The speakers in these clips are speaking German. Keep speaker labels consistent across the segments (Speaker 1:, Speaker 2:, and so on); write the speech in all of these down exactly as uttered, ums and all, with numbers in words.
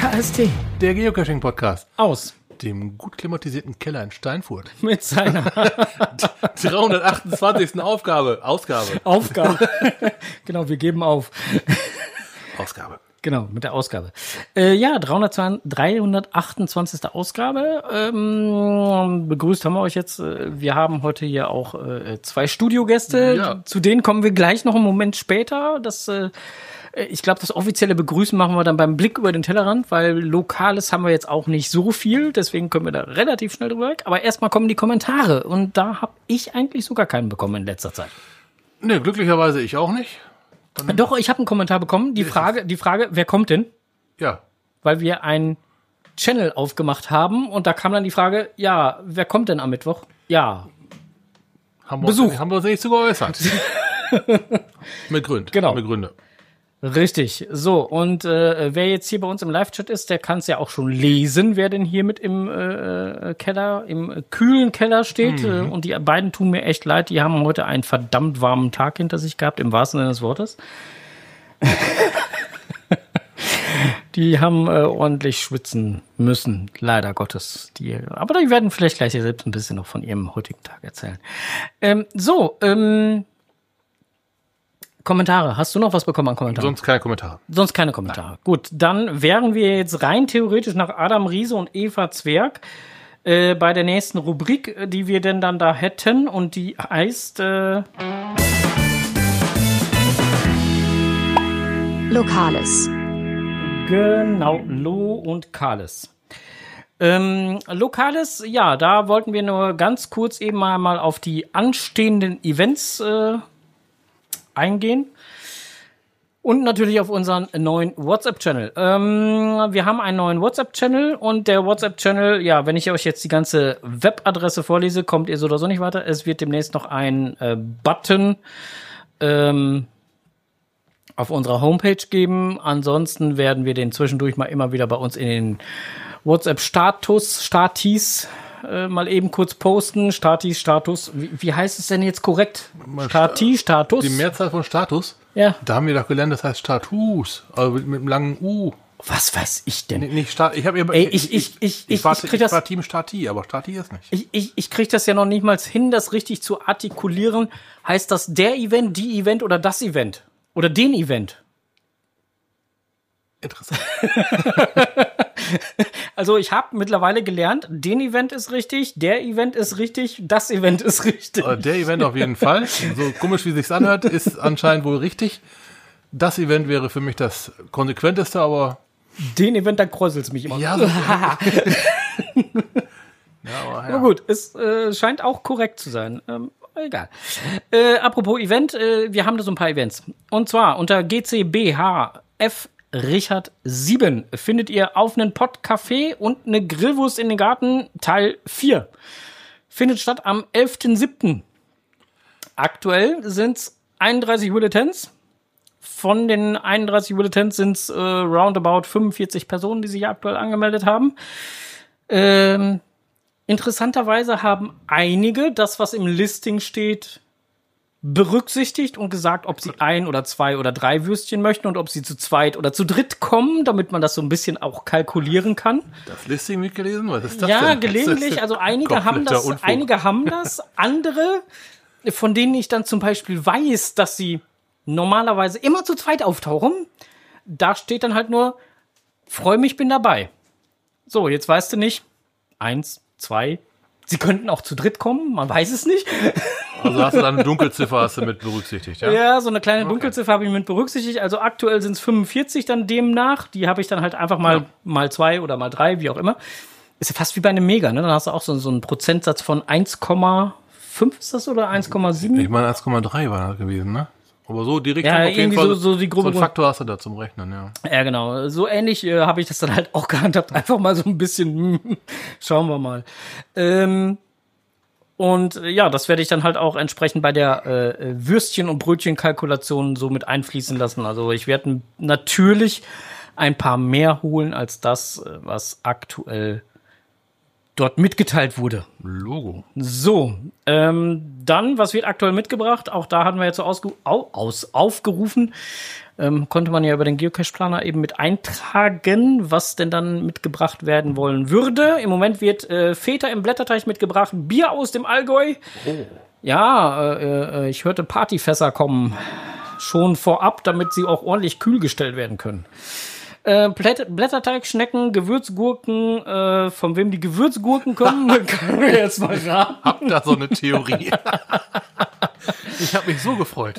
Speaker 1: K S T.
Speaker 2: Der Geocaching-Podcast.
Speaker 1: Aus.
Speaker 2: Dem gut klimatisierten Keller in Steinfurt.
Speaker 1: Mit seiner
Speaker 2: dreihundertachtundzwanzigsten Aufgabe. Ausgabe.
Speaker 1: Aufgabe. Genau, wir geben auf.
Speaker 2: Ausgabe.
Speaker 1: Genau, mit der Ausgabe. Äh, ja, dreihundertachtundzwanzigste Ausgabe. Ähm, begrüßt haben wir euch jetzt. Wir haben heute hier auch äh, zwei Studiogäste.
Speaker 2: Ja.
Speaker 1: Zu denen kommen wir gleich noch einen Moment später. Das, äh, ich glaube, das offizielle Begrüßen machen wir dann beim Blick über den Tellerrand, weil Lokales haben wir jetzt auch nicht so viel. Deswegen können wir da relativ schnell drüber weg. Aber erstmal kommen die Kommentare. Und da habe ich eigentlich sogar keinen bekommen in letzter Zeit.
Speaker 2: Ne, glücklicherweise ich auch nicht. Dann
Speaker 1: Doch, ich habe einen Kommentar bekommen. Die Frage, die Frage, wer kommt denn?
Speaker 2: Ja.
Speaker 1: Weil wir einen Channel aufgemacht haben und da kam dann die Frage, ja, wer kommt denn am Mittwoch? Ja,
Speaker 2: Haben wir
Speaker 1: Besuch.
Speaker 2: Uns, haben wir uns nicht zu geäußert. Mit Gründen.
Speaker 1: Genau.
Speaker 2: Mit Gründe.
Speaker 1: richtig. So, und äh, wer jetzt hier bei uns im Live-Chat ist, der kann es ja auch schon lesen, wer denn hier mit im äh, Keller, im äh, kühlen Keller steht. Mhm. Äh, und die beiden tun mir echt leid, die haben heute einen verdammt warmen Tag hinter sich gehabt, im wahrsten Sinne des Wortes. Die haben äh, ordentlich schwitzen müssen, leider Gottes. Die, aber die werden vielleicht gleich selbst ein bisschen noch von ihrem heutigen Tag erzählen. Ähm, so, ähm, Kommentare. Hast du noch was bekommen an Kommentaren?
Speaker 2: Sonst keine Kommentare.
Speaker 1: Sonst keine Kommentare. Nein. Gut, dann wären wir jetzt rein theoretisch nach Adam Riese und Eva Zwerg äh, bei der nächsten Rubrik, die wir denn dann da hätten. Und die heißt äh
Speaker 3: Lokales.
Speaker 1: Genau, Lo und Kales. Ähm, Lokales, ja, da wollten wir nur ganz kurz eben mal, mal auf die anstehenden Events äh, eingehen. Und natürlich auf unseren neuen WhatsApp-Channel. Ähm, wir haben einen neuen WhatsApp-Channel und der WhatsApp-Channel, ja, wenn ich euch jetzt die ganze Webadresse vorlese, kommt ihr so oder so nicht weiter. Es wird demnächst noch ein äh, Button ähm, auf unserer Homepage geben. Ansonsten werden wir den zwischendurch mal immer wieder bei uns in den WhatsApp-Status, Statis äh, mal eben kurz posten. Statis, Status. Wie, wie heißt es denn jetzt korrekt? Stati, Status?
Speaker 2: Die Mehrzahl von Status?
Speaker 1: Ja.
Speaker 2: Da haben wir doch gelernt, das heißt Status. Also mit, mit einem langen U.
Speaker 1: Was weiß ich denn?
Speaker 2: Nicht, nicht Stat. Ich habe ja.
Speaker 1: Ey, ich, ich, ich, ich,
Speaker 2: war,
Speaker 1: ich krieg
Speaker 2: ich
Speaker 1: das.
Speaker 2: war Team Stati, aber Stati ist nicht.
Speaker 1: Ich, ich, ich krieg das ja noch nicht mal hin, das richtig zu artikulieren. Heißt das der Event, die Event oder das Event? Oder den Event?
Speaker 2: Interessant.
Speaker 1: Also ich habe mittlerweile gelernt, den Event ist richtig, der Event ist richtig, das Event ist richtig.
Speaker 2: Der Event auf jeden Fall. So komisch, wie sich's anhört, ist anscheinend wohl richtig. Das Event wäre für mich das konsequenteste, aber...
Speaker 1: Den Event, da kräuselt's mich immer.
Speaker 2: Ja, so ja, aber, ja.
Speaker 1: Aber gut, es äh, scheint auch korrekt zu sein. Ähm, egal. Äh, apropos Event, äh, wir haben da so ein paar Events. Und zwar unter G C B H F Richard sieben findet ihr auf einen Pottcafé und eine Grillwurst in den Garten, Teil vier. Findet statt am elften siebten Aktuell sind's einunddreißig Bulletins. Von den einunddreißig Bulletins sind's äh, roundabout fünfundvierzig Personen, die sich aktuell angemeldet haben. Ähm, interessanterweise haben einige das, was im Listing steht, berücksichtigt und gesagt, ob sie ein oder zwei oder drei Würstchen möchten und ob sie zu zweit oder zu dritt kommen, damit man das so ein bisschen auch kalkulieren kann.
Speaker 2: Das Listing mitgelesen? Was ist das
Speaker 1: ja,
Speaker 2: denn?
Speaker 1: gelegentlich. Also einige haben das,
Speaker 2: Unfug.
Speaker 1: einige haben das. Andere, von denen ich dann zum Beispiel weiß, dass sie normalerweise immer zu zweit auftauchen, da steht dann halt nur, freu mich, bin dabei. So, jetzt weißt du nicht, eins, zwei, sie könnten auch zu dritt kommen, man weiß es nicht.
Speaker 2: Also hast du dann eine Dunkelziffer hast du mit berücksichtigt, ja?
Speaker 1: Ja, so eine kleine Dunkelziffer habe ich mit berücksichtigt. Also aktuell sind es fünfundvierzig dann demnach. Die habe ich dann halt einfach mal, ja. mal zwei oder mal drei, wie auch immer. Ist ja fast wie bei einem Mega, ne? Dann hast du auch so, so einen Prozentsatz von eins Komma fünf ist das oder eins Komma sieben?
Speaker 2: Ich meine eins Komma drei war das gewesen, ne? Aber so direkt
Speaker 1: ja,
Speaker 2: auf jeden
Speaker 1: irgendwie
Speaker 2: Fall
Speaker 1: so, so die grobe
Speaker 2: so einen Faktor hast du da zum Rechnen, ja.
Speaker 1: Ja, genau. So ähnlich äh, habe ich das dann halt auch gehandhabt. Einfach mal so ein bisschen, hm, schauen wir mal. Ähm, und äh, ja, das werde ich dann halt auch entsprechend bei der äh, Würstchen- und Brötchenkalkulation so mit einfließen lassen. Also ich werde natürlich ein paar mehr holen als das, was aktuell dort mitgeteilt wurde.
Speaker 2: Logo.
Speaker 1: So, ähm, dann, was wird aktuell mitgebracht? Auch da hatten wir jetzt so ausge- au- aus, aufgerufen, Ähm, konnte man ja über den Geocache-Planer eben mit eintragen, was denn dann mitgebracht werden wollen würde. Im Moment wird äh, Feta im Blätterteig mitgebracht, Bier aus dem Allgäu. Oh. Ja, äh, äh, ich hörte Partyfässer kommen. Schon vorab, damit sie auch ordentlich kühl gestellt werden können. Äh, Blätterteigschnecken, Gewürzgurken, äh, von wem die Gewürzgurken kommen, können wir jetzt mal raten.
Speaker 2: Hab da so eine Theorie. Ich habe mich so gefreut.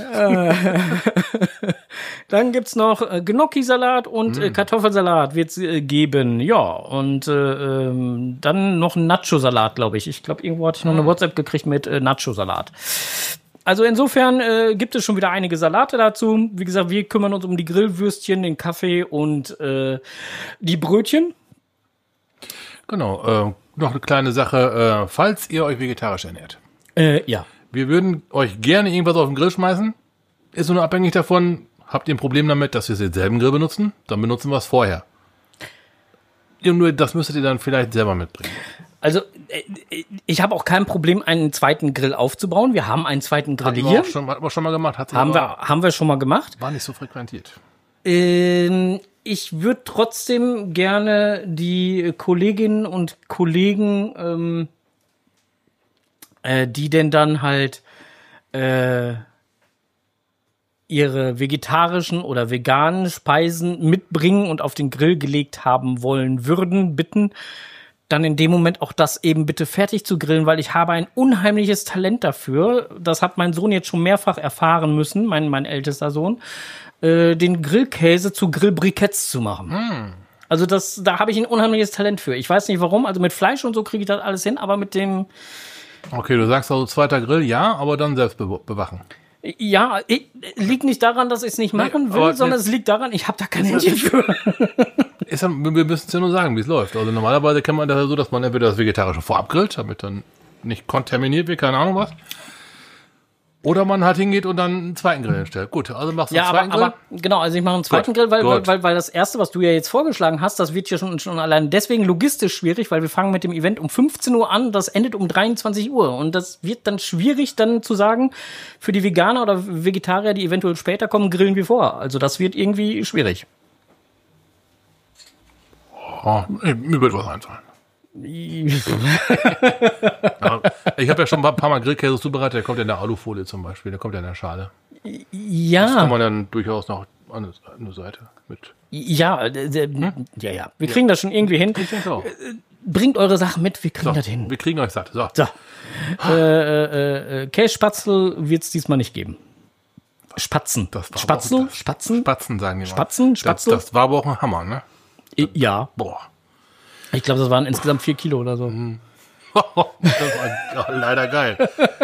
Speaker 1: Dann gibt's noch äh, Gnocchi-Salat und mm. äh, Kartoffelsalat wird's äh, geben. Ja, und äh, ähm, dann noch ein Nacho-Salat, glaube ich. Ich glaube, irgendwo hatte ich noch mm. eine WhatsApp gekriegt mit äh, Nacho-Salat. Also insofern äh, gibt es schon wieder einige Salate dazu. Wie gesagt, wir kümmern uns um die Grillwürstchen, den Kaffee und äh, die Brötchen.
Speaker 2: Genau. Äh, noch eine kleine Sache. Äh, falls ihr euch vegetarisch ernährt.
Speaker 1: Äh, ja.
Speaker 2: Wir würden euch gerne irgendwas auf den Grill schmeißen. Ist nur abhängig davon, habt ihr ein Problem damit, dass wir denselben Grill benutzen? Dann benutzen wir es vorher. Nur das müsstet ihr dann vielleicht selber mitbringen.
Speaker 1: Also, ich habe auch kein Problem, einen zweiten Grill aufzubauen. Wir haben einen zweiten Grill hier.
Speaker 2: Auch schon, hat man schon mal gemacht. Hat
Speaker 1: haben, wir, haben wir schon mal gemacht.
Speaker 2: War nicht so frequentiert.
Speaker 1: Ähm, ich würde trotzdem gerne die Kolleginnen und Kollegen, ähm, äh, die denn dann halt äh, ihre vegetarischen oder veganen Speisen mitbringen und auf den Grill gelegt haben wollen würden, bitten, dann in dem Moment auch das eben bitte fertig zu grillen, weil ich habe ein unheimliches Talent dafür. Das hat mein Sohn jetzt schon mehrfach erfahren müssen, mein, mein ältester Sohn, äh, den Grillkäse zu Grillbriketts zu machen. Mm. Also das, da habe ich ein unheimliches Talent für. Ich weiß nicht warum, also mit Fleisch und so kriege ich das alles hin, aber mit dem...
Speaker 2: Okay, du sagst also zweiter Grill, ja, aber dann selbst be- bewachen.
Speaker 1: Ja, ich, liegt nicht daran, dass ich es nicht machen nee, will, sondern es liegt daran, ich habe da kein Händchen für.
Speaker 2: Ist ja, wir müssen es ja nur sagen, wie es läuft. Also normalerweise kennt man das ja so, dass man entweder das Vegetarische vorab grillt, damit dann nicht kontaminiert wird, keine Ahnung was. Oder man halt hingeht und dann einen zweiten Grill hinstellt. Gut, also machst du
Speaker 1: ja,
Speaker 2: einen zweiten
Speaker 1: aber,
Speaker 2: Grill?
Speaker 1: aber genau, also ich mache einen zweiten Gut. Grill, weil, weil, weil, weil das erste, was du ja jetzt vorgeschlagen hast, das wird ja schon, schon allein deswegen logistisch schwierig, weil wir fangen mit dem Event um fünfzehn Uhr an, das endet um dreiundzwanzig Uhr. Und das wird dann schwierig, dann zu sagen, für die Veganer oder Vegetarier, die eventuell später kommen, grillen wir vor. Also das wird irgendwie schwierig.
Speaker 2: Oh, mir wird was einfallen. Ja, ich habe ja schon ein paar Mal Grillkäse zubereitet, der kommt ja in der Alufolie zum Beispiel, der kommt ja in der Schale.
Speaker 1: Ja.
Speaker 2: Das kann man dann durchaus noch an der Seite mit.
Speaker 1: Ja, äh, hm? ja, ja. Wir kriegen ja. das schon irgendwie hin.
Speaker 2: Ich denke auch.
Speaker 1: Bringt eure Sachen mit, wir kriegen
Speaker 2: so,
Speaker 1: das hin.
Speaker 2: Wir kriegen euch satt. So.
Speaker 1: so. äh, äh, Käsespatzel wird es diesmal nicht geben. Spatzen.
Speaker 2: Das war
Speaker 1: Spatzel?
Speaker 2: Das
Speaker 1: Spatzen?
Speaker 2: Spatzen sagen die mal.
Speaker 1: Spatzen? Spatzel?
Speaker 2: Das, das war aber auch ein Hammer, ne?
Speaker 1: Ja.
Speaker 2: Boah.
Speaker 1: Ich glaube, das waren insgesamt vier Kilo oder so.
Speaker 2: Das war leider geil.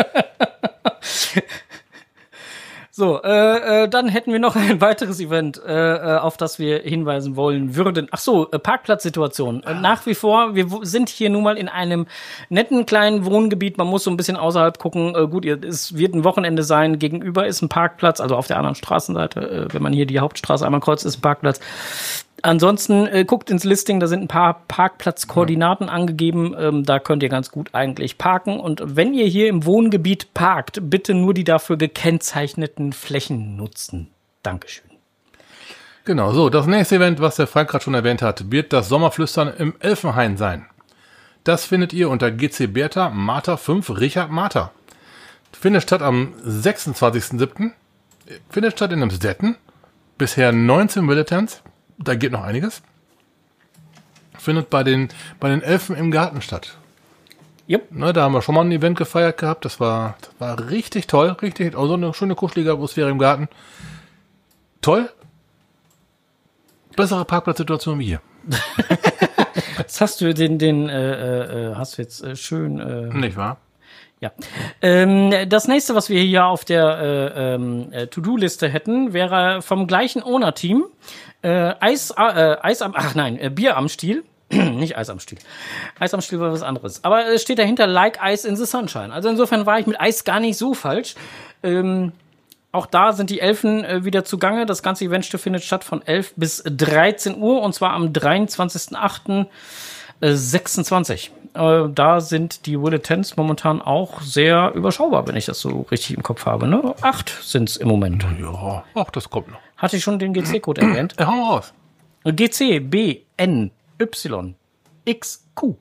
Speaker 1: So, äh, äh, dann hätten wir noch ein weiteres Event, äh, auf das wir hinweisen wollen würden. Ach so, äh, Parkplatzsituation. Äh, nach wie vor, wir w- sind hier nun mal in einem netten kleinen Wohngebiet. Man muss so ein bisschen außerhalb gucken. Äh, gut, es wird ein Wochenende sein. Gegenüber ist ein Parkplatz, also auf der anderen Straßenseite. Äh, wenn man hier die Hauptstraße einmal kreuzt, ist ein Parkplatz. Ansonsten äh, guckt ins Listing, da sind ein paar Parkplatzkoordinaten ja. angegeben. Ähm, da könnt ihr ganz gut eigentlich parken. Und wenn ihr hier im Wohngebiet parkt, bitte nur die dafür gekennzeichneten Flächen nutzen. Dankeschön.
Speaker 2: Genau, so, das nächste Event, was der Frank gerade schon erwähnt hat, wird das Sommerflüstern im Elfenhain sein. Das findet ihr unter G C Bertha Martha fünf Richard Martha. Findet statt am sechsundzwanzigsten siebten Findet statt in Emsdetten. Bisher neunzehn Militants. Da geht noch einiges. Findet bei den, bei den Elfen im Garten statt.
Speaker 1: Yep.
Speaker 2: Ne, da haben wir schon mal ein Event gefeiert gehabt. Das war, das war richtig toll. Richtig, also eine schöne kuschelige Atmosphäre im Garten. Toll. Bessere Parkplatzsituation wie hier.
Speaker 1: Jetzt hast du den, den, äh, äh, hast du jetzt äh, schön. Äh,
Speaker 2: Nicht wahr?
Speaker 1: Ja. Ähm, das nächste, was wir hier auf der äh, äh, To-Do-Liste hätten, wäre vom gleichen Owner-Team äh, Eis, äh, Eis am, ach nein, äh, Bier am Stiel. Nicht Eis am Stiel. Eis am Stiel war was anderes. Aber es steht dahinter Like Ice in the Sunshine. Also insofern war ich mit Eis gar nicht so falsch. Ähm, auch da sind die Elfen äh, wieder zugange. Das ganze Event findet statt von elf bis dreizehn Uhr und zwar am dreiundzwanzigsten achten Äh, sechsundzwanzig. Äh, da sind die Bulletins momentan auch sehr überschaubar, wenn ich das so richtig im Kopf habe. Ne? Acht sind es im Moment.
Speaker 2: Ja, ach, das kommt noch.
Speaker 1: Hatte ich schon den G C-Code erwähnt?
Speaker 2: Ja, hau mal raus.
Speaker 1: G C B N Y X Q.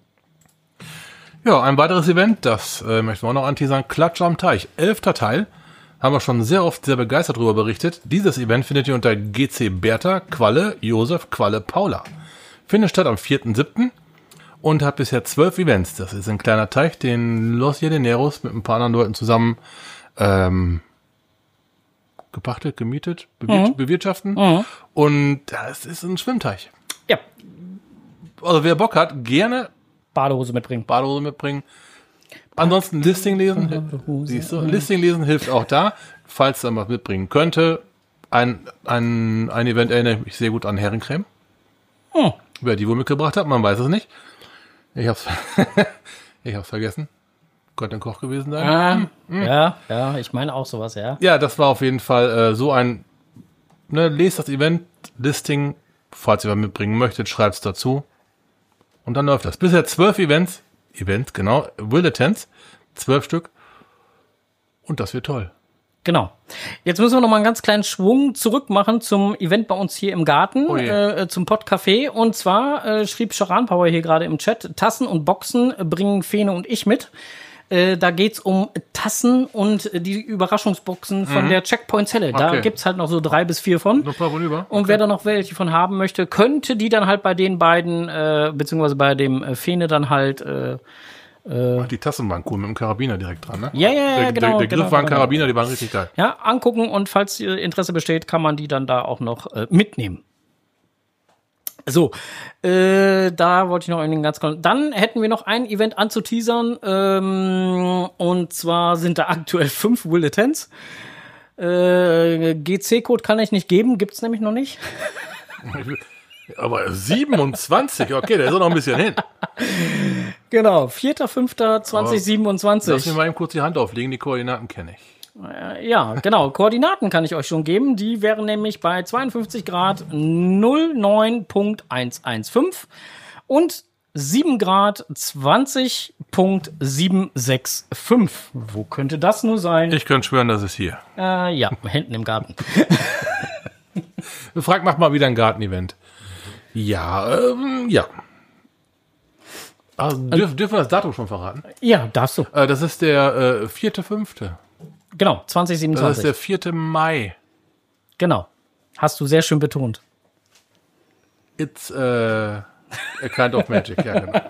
Speaker 2: Ja, ein weiteres Event, das äh, möchten wir auch noch anteasern. Klatsch am Teich. Elfter Teil. Haben wir schon sehr oft sehr begeistert darüber berichtet. Dieses Event findet ihr unter G C Bertha, Qualle, Josef, Qualle, Paula. Findet statt am vierten siebten und hat bisher zwölf Events. Das ist ein kleiner Teich, den Los Jedineros mit ein paar anderen Leuten zusammen ähm, gepachtet, gemietet, bewir-
Speaker 1: Mhm.
Speaker 2: bewirtschaften.
Speaker 1: Mhm.
Speaker 2: Und das ist ein Schwimmteich.
Speaker 1: Ja,
Speaker 2: Also wer Bock hat, gerne
Speaker 1: Badehose mitbringen.
Speaker 2: Badehose mitbringen. Ansonsten Listing lesen.
Speaker 1: Badehose.
Speaker 2: Siehst du, Listing lesen hilft auch da, falls er was mitbringen könnte. Ein, ein, ein Event erinnere ich sehr gut an Herrencreme.
Speaker 1: Hm.
Speaker 2: Wer die wohl mitgebracht hat, man weiß es nicht. Ich hab's, ich hab's vergessen. Könnte ein Koch gewesen sein.
Speaker 1: Ah, ja, ja, ich meine auch sowas, ja.
Speaker 2: Ja, das war auf jeden Fall äh, so ein, ne, lest das Event-Listing, falls ihr was mitbringen möchtet, schreibt's dazu. Und dann läuft das. Bisher zwölf Events, Events, genau, Bulletins, zwölf Stück. Und das wird toll.
Speaker 1: Genau. Jetzt müssen wir noch mal einen ganz kleinen Schwung zurück machen zum Event bei uns hier im Garten,
Speaker 2: Oh je.
Speaker 1: äh, zum Podcafé. Und zwar äh, schrieb Charan Power hier gerade im Chat, Tassen und Boxen bringen Fene und ich mit. Äh, da geht's um Tassen und äh, die Überraschungsboxen von der Checkpoint-Zelle. Da
Speaker 2: Okay.
Speaker 1: gibt's halt noch so drei bis vier von.
Speaker 2: Noch ein paar von über.
Speaker 1: Und wer da noch welche von haben möchte, könnte die dann halt bei den beiden, äh, beziehungsweise bei dem äh, Fene dann halt, äh,
Speaker 2: Ach, die Tassen waren cool, mit dem Karabiner direkt dran, ne?
Speaker 1: ja, ja, ja,
Speaker 2: der,
Speaker 1: genau.
Speaker 2: Der, der Griff
Speaker 1: genau,
Speaker 2: war ein
Speaker 1: genau.
Speaker 2: Karabiner, die waren richtig geil.
Speaker 1: Ja, angucken und falls äh, Interesse besteht, kann man die dann da auch noch äh, mitnehmen. So, äh, da wollte ich noch einen ganz kurz. Dann hätten wir noch ein Event anzuteasern, ähm, und zwar sind da aktuell fünf Bulletins. Äh, G C-Code kann ich nicht geben, gibt's nämlich noch nicht.
Speaker 2: Aber siebenundzwanzig, okay, der ist auch noch ein bisschen hin.
Speaker 1: Genau, vierter fünfter zweitausendsiebenundzwanzig.
Speaker 2: Lass mir mal eben kurz die Hand auflegen, die Koordinaten kenne ich.
Speaker 1: Äh, Ja, genau. Koordinaten kann ich euch schon geben. Die wären nämlich bei zweiundfünfzig Grad null neun Punkt hundertfünfzehn und sieben Grad zwanzig Punkt siebenhunderfünfundsechzig. Wo könnte das nur sein?
Speaker 2: Ich könnte schwören, das ist hier.
Speaker 1: Äh, ja, hinten im Garten.
Speaker 2: Frag, mach mal wieder ein Gartenevent. Ja, ähm, ja. Also, dürf, dürfen wir das Datum schon verraten?
Speaker 1: Ja, darfst du.
Speaker 2: Äh, das ist der äh, vierte fünfte.
Speaker 1: Genau,
Speaker 2: Das ist
Speaker 1: zweitausendsiebenundzwanzig.
Speaker 2: der vierte Mai.
Speaker 1: Genau. Hast du sehr schön betont.
Speaker 2: It's äh, a kind of magic, ja, genau.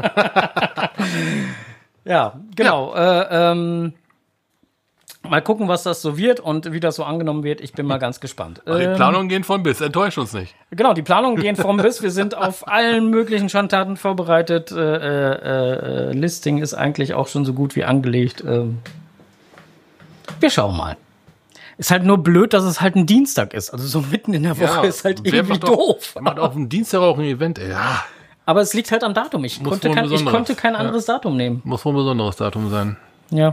Speaker 1: Ja, genau. Äh, ähm, mal gucken, was das so wird und wie das so angenommen wird. Ich bin mal ganz gespannt.
Speaker 2: Die
Speaker 1: Ähm,
Speaker 2: Planungen gehen von bis, enttäuscht uns nicht.
Speaker 1: Genau, die Planungen gehen vom bis. Wir sind auf allen möglichen Schandtaten vorbereitet. Äh, äh, äh, Listing ist eigentlich auch schon so gut wie angelegt. Ähm, wir schauen mal. Ist halt nur blöd, dass es halt ein Dienstag ist. Also so mitten in der Woche ist halt
Speaker 2: wer
Speaker 1: irgendwie
Speaker 2: macht auch-
Speaker 1: doof.
Speaker 2: wer Macht auf dem Dienstag auch ein Event, ey. Ja,
Speaker 1: Aber es liegt halt am Datum. Ich,
Speaker 2: Muss
Speaker 1: konnte
Speaker 2: wohl ein
Speaker 1: kein, ich
Speaker 2: besonderes.
Speaker 1: konnte kein anderes Datum nehmen.
Speaker 2: muss wohl ein besonderes Datum sein.
Speaker 1: Ja.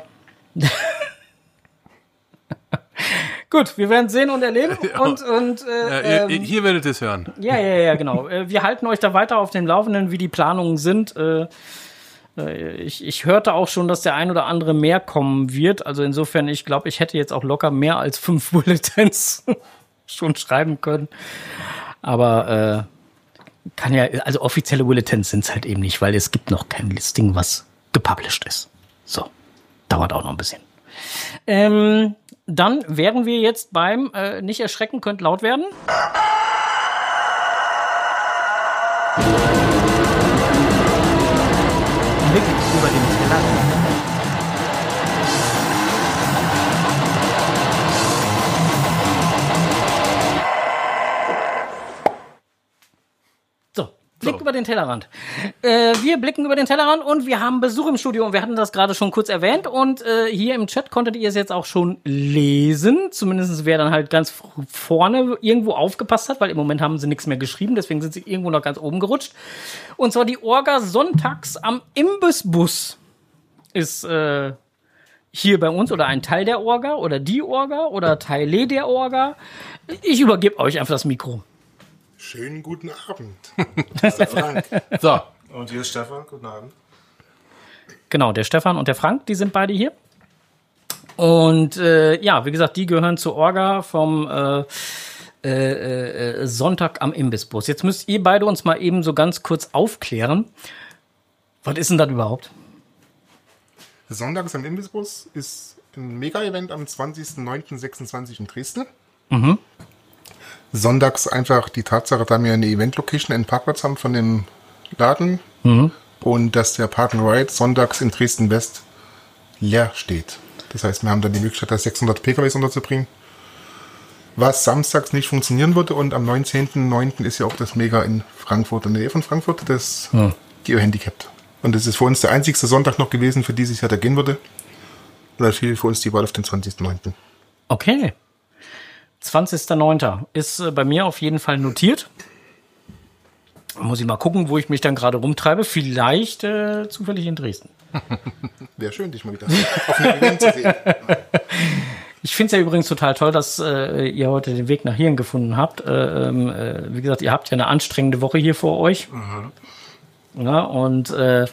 Speaker 1: Gut, wir werden sehen und erleben. Und, und äh,
Speaker 2: Äh, ihr,
Speaker 1: ähm,
Speaker 2: hier werdet ihr es hören.
Speaker 1: ja, ja, ja, genau. Äh, Wir halten euch da weiter auf dem Laufenden, wie die Planungen sind. Äh, äh, Ich, ich hörte auch schon, dass der ein oder andere mehr kommen wird. Also insofern, ich glaube, ich hätte jetzt auch locker mehr als fünf Bulletins schon schreiben können. Aber äh, kann ja, also offizielle Bulletins sind es halt eben nicht, weil es gibt noch kein Listing, was gepublished ist. So, dauert auch noch ein bisschen. Ähm, dann wären wir jetzt beim, äh, nicht erschrecken, könnt laut werden. Blick über den Tellerrand. So, Blick
Speaker 2: So.
Speaker 1: über den Tellerrand. Äh, wir blicken über den Tellerrand und wir haben Besuch im Studio und wir hatten das gerade schon kurz erwähnt und äh, hier im Chat konntet ihr es jetzt auch schon lesen. Zumindest wer dann halt ganz f- vorne irgendwo aufgepasst hat, weil im Moment haben sie nichts mehr geschrieben, deswegen sind sie irgendwo noch ganz oben gerutscht. Und zwar die Orga sonntags am Imbissbus ist äh, hier bei uns oder ein Teil der Orga oder die Orga oder Teile der Orga. Ich übergebe euch einfach das Mikro.
Speaker 3: Schönen guten Abend. Also Frank.
Speaker 2: So,
Speaker 3: Und hier ist Stefan, guten Abend.
Speaker 1: Genau, der Stefan und der Frank, die sind beide hier. Und äh, ja, wie gesagt, die gehören zur Orga vom äh, äh, äh, Sonntag am Imbissbus. Jetzt müsst ihr beide uns mal eben so ganz kurz aufklären. Was ist denn das überhaupt?
Speaker 3: Sonntags am Imbissbus ist ein Mega-Event am zwanzigsten neunten sechsundzwanzig in Dresden.
Speaker 1: Mhm.
Speaker 3: Sonntags einfach die Tatsache, da wir eine Event-Location, einen Parkplatz haben von dem Laden
Speaker 1: Mhm.
Speaker 3: und dass der Park and Ride sonntags in Dresden-West leer steht. Das heißt, wir haben dann die Möglichkeit, da sechshundert P K Ws unterzubringen. Was samstags nicht funktionieren würde. Und am neunzehnten neunten ist ja auch das Mega in Frankfurt, in der Nähe von Frankfurt, das
Speaker 1: Mhm.
Speaker 3: Geo-Handicapped. Und das ist für uns der einzigste Sonntag noch gewesen, für dieses Jahr der gehen würde. Und da fiel für uns die Wahl auf den zwanzigsten neunten
Speaker 1: Okay. zwanzigster neunter ist äh, bei mir auf jeden Fall notiert. Muss ich mal gucken, wo ich mich dann gerade rumtreibe. Vielleicht äh, zufällig in Dresden.
Speaker 3: Wäre schön, dich mal wieder auf einem Event zu sehen.
Speaker 1: Ich finde es ja übrigens total toll, dass äh, ihr heute den Weg nach hierhin gefunden habt. Äh, äh, wie gesagt, ihr habt ja eine anstrengende Woche hier vor euch. Mhm. Ja, und, äh,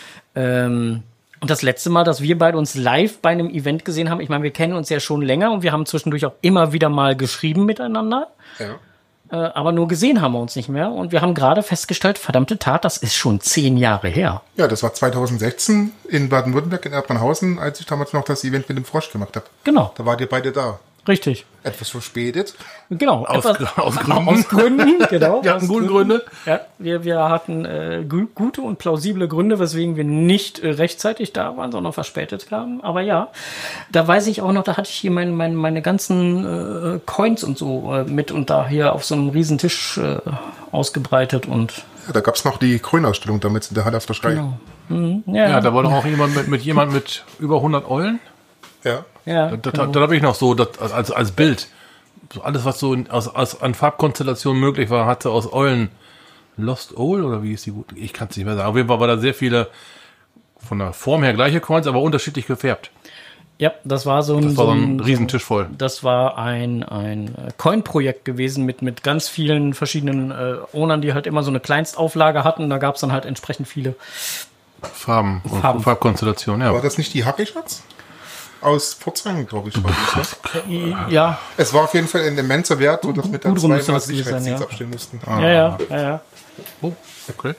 Speaker 1: ähm, und das letzte Mal, dass wir beide uns live bei einem Event gesehen haben, ich meine, wir kennen uns ja schon länger und wir haben zwischendurch auch immer wieder mal geschrieben miteinander.
Speaker 3: Ja.
Speaker 1: Äh, aber nur gesehen haben wir uns nicht mehr. Und wir haben gerade festgestellt, verdammte Tat, das ist schon zehn Jahre her.
Speaker 3: Ja, das war zweitausendsechzehn in Baden-Württemberg in Erdmannhausen, als ich damals noch das Event mit dem Frosch gemacht habe.
Speaker 1: Genau,
Speaker 3: Da wart ihr beide da.
Speaker 1: richtig.
Speaker 3: Etwas verspätet.
Speaker 1: Genau.
Speaker 2: Aus,
Speaker 1: etwas-
Speaker 2: aus Gründen.
Speaker 1: Aus Gründen, genau.
Speaker 2: Wir hatten
Speaker 1: aus
Speaker 2: gute
Speaker 1: Gründen.
Speaker 2: Gründe.
Speaker 1: Ja, wir, wir hatten äh, gu gute und plausible Gründe, weswegen wir nicht äh, rechtzeitig da waren, sondern verspätet kamen. Aber ja, da weiß ich auch noch, da hatte ich hier mein, mein, meine ganzen äh, Coins und so äh, mit und da hier auf so einem riesen Tisch äh, ausgebreitet und
Speaker 3: Ja, da gab es noch die Coin-Ausstellung damals in der Halle auf der Schrei.
Speaker 1: genau. Mhm, ja,
Speaker 2: Ja, da war doch auch jemand mit, mit jemand mit über hundert Eulen.
Speaker 3: Ja.
Speaker 1: ja,
Speaker 2: Da, da,
Speaker 1: genau.
Speaker 2: da habe ich noch so das, als, als Bild. So alles, was so in, aus, aus, an Farbkonstellationen möglich war, hatte aus Eulen Lost Owl oder wie ist die gut? Ich kann es nicht mehr sagen. Auf jeden Fall war da sehr viele von der Form her gleiche Coins, aber unterschiedlich gefärbt.
Speaker 1: Ja, das war so ein,
Speaker 2: Das war so ein Riesentisch voll.
Speaker 1: Das war ein, ein äh, Coin-Projekt gewesen mit, mit ganz vielen verschiedenen äh, Ownern, die halt immer so eine Kleinstauflage hatten. Da gab es dann halt entsprechend viele.
Speaker 2: Farben und
Speaker 1: Farben.
Speaker 2: Farbkonstellationen,
Speaker 3: War
Speaker 2: ja.
Speaker 3: das nicht die Happy-Schatz? Aus Pforzheim, glaube ich. War das, ne?
Speaker 1: Ja,
Speaker 3: Es war auf jeden Fall ein immenser Wert, so dass mit der
Speaker 1: Gudrun müsste
Speaker 3: zweimal
Speaker 1: das gewesen sein,
Speaker 3: Sicherheitsdienst
Speaker 1: ja.
Speaker 3: abstellen mussten.
Speaker 1: ja, ja, ja, ja.
Speaker 2: Oh, okay.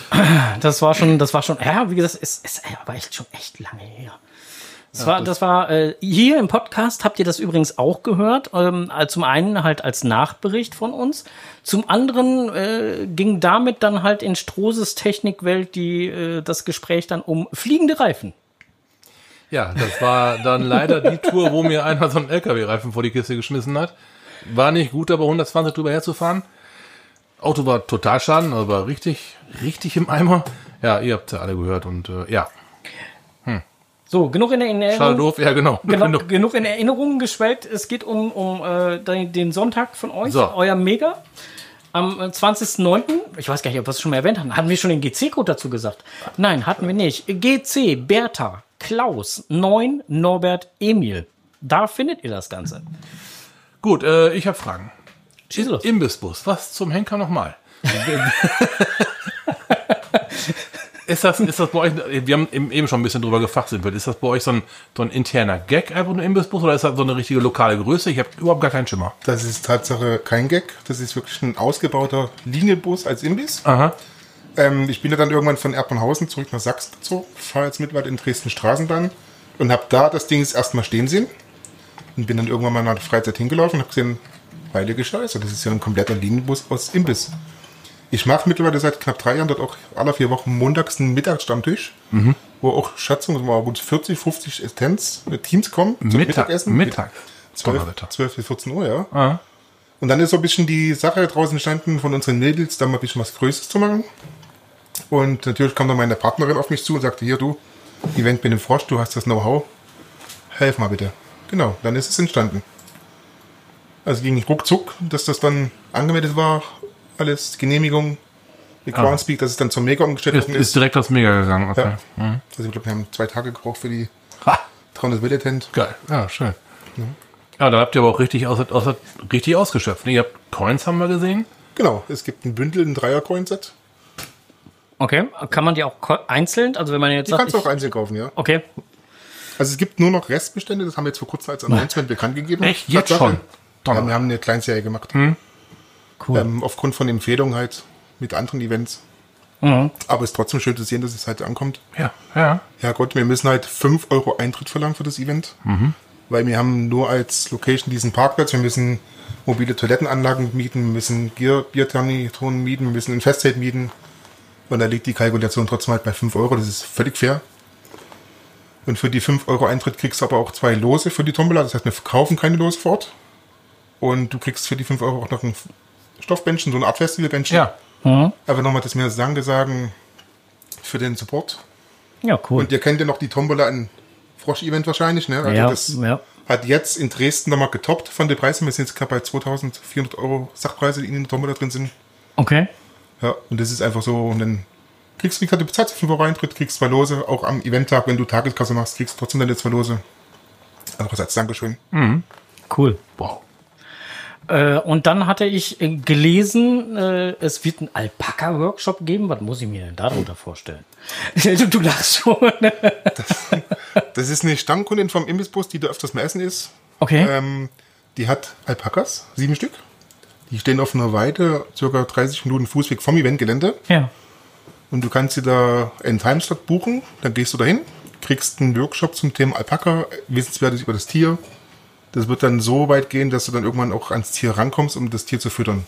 Speaker 1: Das war schon, das war schon, ja, wie gesagt, es ist aber echt schon echt lange her. Das war, das war äh, hier im Podcast habt ihr das übrigens auch gehört. Ähm, also zum einen halt als Nachbericht von uns. Zum anderen äh, ging damit dann halt in Strohses Technikwelt die äh, das Gespräch dann um fliegende Reifen.
Speaker 2: Ja, das war dann leider die Tour, wo mir einer so einen L K W-Reifen vor die Kiste geschmissen hat. War nicht gut, aber hundertzwanzig drüber herzufahren. Auto war total schaden, also war richtig, richtig im Eimer. Ja, ihr habt ja alle gehört und äh, ja,
Speaker 1: So, genug in der
Speaker 2: schade
Speaker 1: Erinnerung.
Speaker 2: doof, ja genau.
Speaker 1: Genau, genug in Erinnerungen geschwelgt. Es geht um, um äh, den, den Sonntag von euch,
Speaker 2: So.
Speaker 1: euer Mega. Am äh, zwanzigsten neunten Ich weiß gar nicht, ob wir es schon mal erwähnt haben. Hatten wir schon den G C-Code dazu gesagt? Nein, hatten wir nicht. G C, Bertha, Klaus, neun, Norbert, Emil. Da findet ihr das Ganze.
Speaker 2: Gut, äh, ich habe Fragen.
Speaker 1: Schieß los.
Speaker 2: Imbissbus, was zum Henker nochmal? Ist das, ist das bei euch, wir haben eben schon ein bisschen drüber gefachsimpelt, ist das bei euch so ein, so ein interner Gag, einfach ein Imbissbus, oder ist das so eine richtige lokale Größe? Ich habe überhaupt gar keinen Schimmer.
Speaker 3: Das ist Tatsache kein Gag. Das ist wirklich ein ausgebauter Linienbus als Imbiss.
Speaker 2: Aha.
Speaker 3: Ähm, ich bin ja dann irgendwann von Erdmannhausen zurück nach Sachsen gezogen, fahre jetzt mittlerweile in Dresden Straßenbahn und habe da das Ding erstmal stehen sehen und bin dann irgendwann mal nach der Freizeit hingelaufen und habe gesehen, heilige Scheiße, das ist ja ein kompletter Linienbus aus Imbiss. Ich mache mittlerweile seit knapp drei Jahren dort auch alle vier Wochen montags einen Mittagsstammtisch, mhm. wo auch Schätzungen mal gut vierzig, fünfzig Teams kommen zum
Speaker 2: Mittag,
Speaker 3: Mittagessen.
Speaker 2: Mittag.
Speaker 3: zwölf, zwölf bis vierzehn Uhr, ja.
Speaker 2: Aha.
Speaker 3: Und dann ist so ein bisschen die Sache draußen entstanden von unseren Mädels, da mal ein bisschen was Größeres zu machen. Und natürlich kam dann meine Partnerin auf mich zu und sagte, hier du, Event mit dem Frosch, du hast das Know-how, helf mal bitte. Genau, dann ist es entstanden. Also ging ruckzuck, dass das dann angemeldet war, alles, Genehmigung, mit
Speaker 2: Ah.
Speaker 3: Groundspeak, dass es dann zum Mega umgestellt
Speaker 2: Ist,
Speaker 3: worden
Speaker 2: ist direkt aufs Mega gegangen, okay.
Speaker 3: Ja.
Speaker 2: Mhm.
Speaker 3: Also ich glaube, wir haben zwei Tage gebraucht für die
Speaker 2: Ha,
Speaker 3: dreihundert Militant.
Speaker 2: geil, ja, schön. Ja, da habt ihr aber auch richtig, aus, aus, richtig ausgeschöpft. Ne? Ihr habt Coins, haben wir gesehen.
Speaker 3: Genau, es gibt ein Bündel, ein Dreier-Coin-Set.
Speaker 1: Okay, kann man die auch ko- einzeln? Also wenn man jetzt
Speaker 3: Die
Speaker 1: sagt,
Speaker 3: kannst du
Speaker 1: ich,
Speaker 3: auch einzeln kaufen, ja.
Speaker 1: okay,
Speaker 3: Also es gibt nur noch Restbestände, das haben wir jetzt vor kurzem als Announcement bekannt gegeben.
Speaker 2: Echt? Jetzt
Speaker 3: Tatsache.
Speaker 2: schon?
Speaker 3: Ja, wir haben eine Kleinserie gemacht.
Speaker 1: cool.
Speaker 3: Ähm, aufgrund von Empfehlungen halt mit anderen Events.
Speaker 1: Mhm.
Speaker 3: Aber es ist trotzdem schön zu sehen, dass es halt ankommt.
Speaker 2: Ja, ja.
Speaker 3: Ja Gott, wir müssen halt fünf Euro Eintritt verlangen für das Event. Weil wir haben nur als Location diesen Parkplatz. Wir müssen mobile Toilettenanlagen mieten, wir müssen Gier- Bierthermitonen mieten, wir müssen ein Festzelt mieten. Und da liegt die Kalkulation trotzdem halt bei fünf Euro. Das ist völlig fair. Und für die fünf Euro Eintritt kriegst du aber auch zwei Lose für die Tombola. Das heißt, wir verkaufen keine Lose vor Ort. Und du kriegst für die fünf Euro auch noch ein Stoffbändchen, so eine Art Festivalbändchen.
Speaker 2: Ja.
Speaker 3: Aber nochmal, dass wir das Danke sagen für den Support.
Speaker 1: Ja, cool.
Speaker 3: Und ihr kennt ja noch die Tombola in Frosch-Event wahrscheinlich, ne? Also
Speaker 1: Ja,
Speaker 3: das
Speaker 1: ja.
Speaker 3: hat jetzt in Dresden nochmal getoppt von den Preisen. Wir sind jetzt gerade bei zweitausendvierhundert Euro Sachpreise, die in der Tombola drin sind.
Speaker 1: Okay.
Speaker 3: Ja, und das ist einfach so. Und dann kriegst du, wie gesagt, du bezahlst fünf Euro Eintritt, kriegst zwei Lose. Auch am Eventtag, wenn du Tageskasse machst, kriegst du trotzdem deine zwei Lose. Einfach als Dankeschön.
Speaker 1: Cool.
Speaker 2: Wow.
Speaker 1: Äh, und dann hatte ich äh, gelesen, äh, es wird einen Alpaka-Workshop geben. Was muss ich mir denn darunter vorstellen? du, du lachst schon.
Speaker 3: Das ist eine Stammkundin vom Imbissbus, die da öfters mal essen ist.
Speaker 1: Okay.
Speaker 3: Ähm, die hat Alpakas, sieben Stück. Die stehen auf einer Weide, circa dreißig Minuten Fußweg vom Eventgelände.
Speaker 1: Ja.
Speaker 3: Und du kannst dir da einen Timeslot buchen, dann gehst du dahin, kriegst einen Workshop zum Thema Alpaka, Wissenswertes über das Tier. Das wird dann so weit gehen, dass du dann irgendwann auch ans Tier rankommst, um das Tier zu füttern.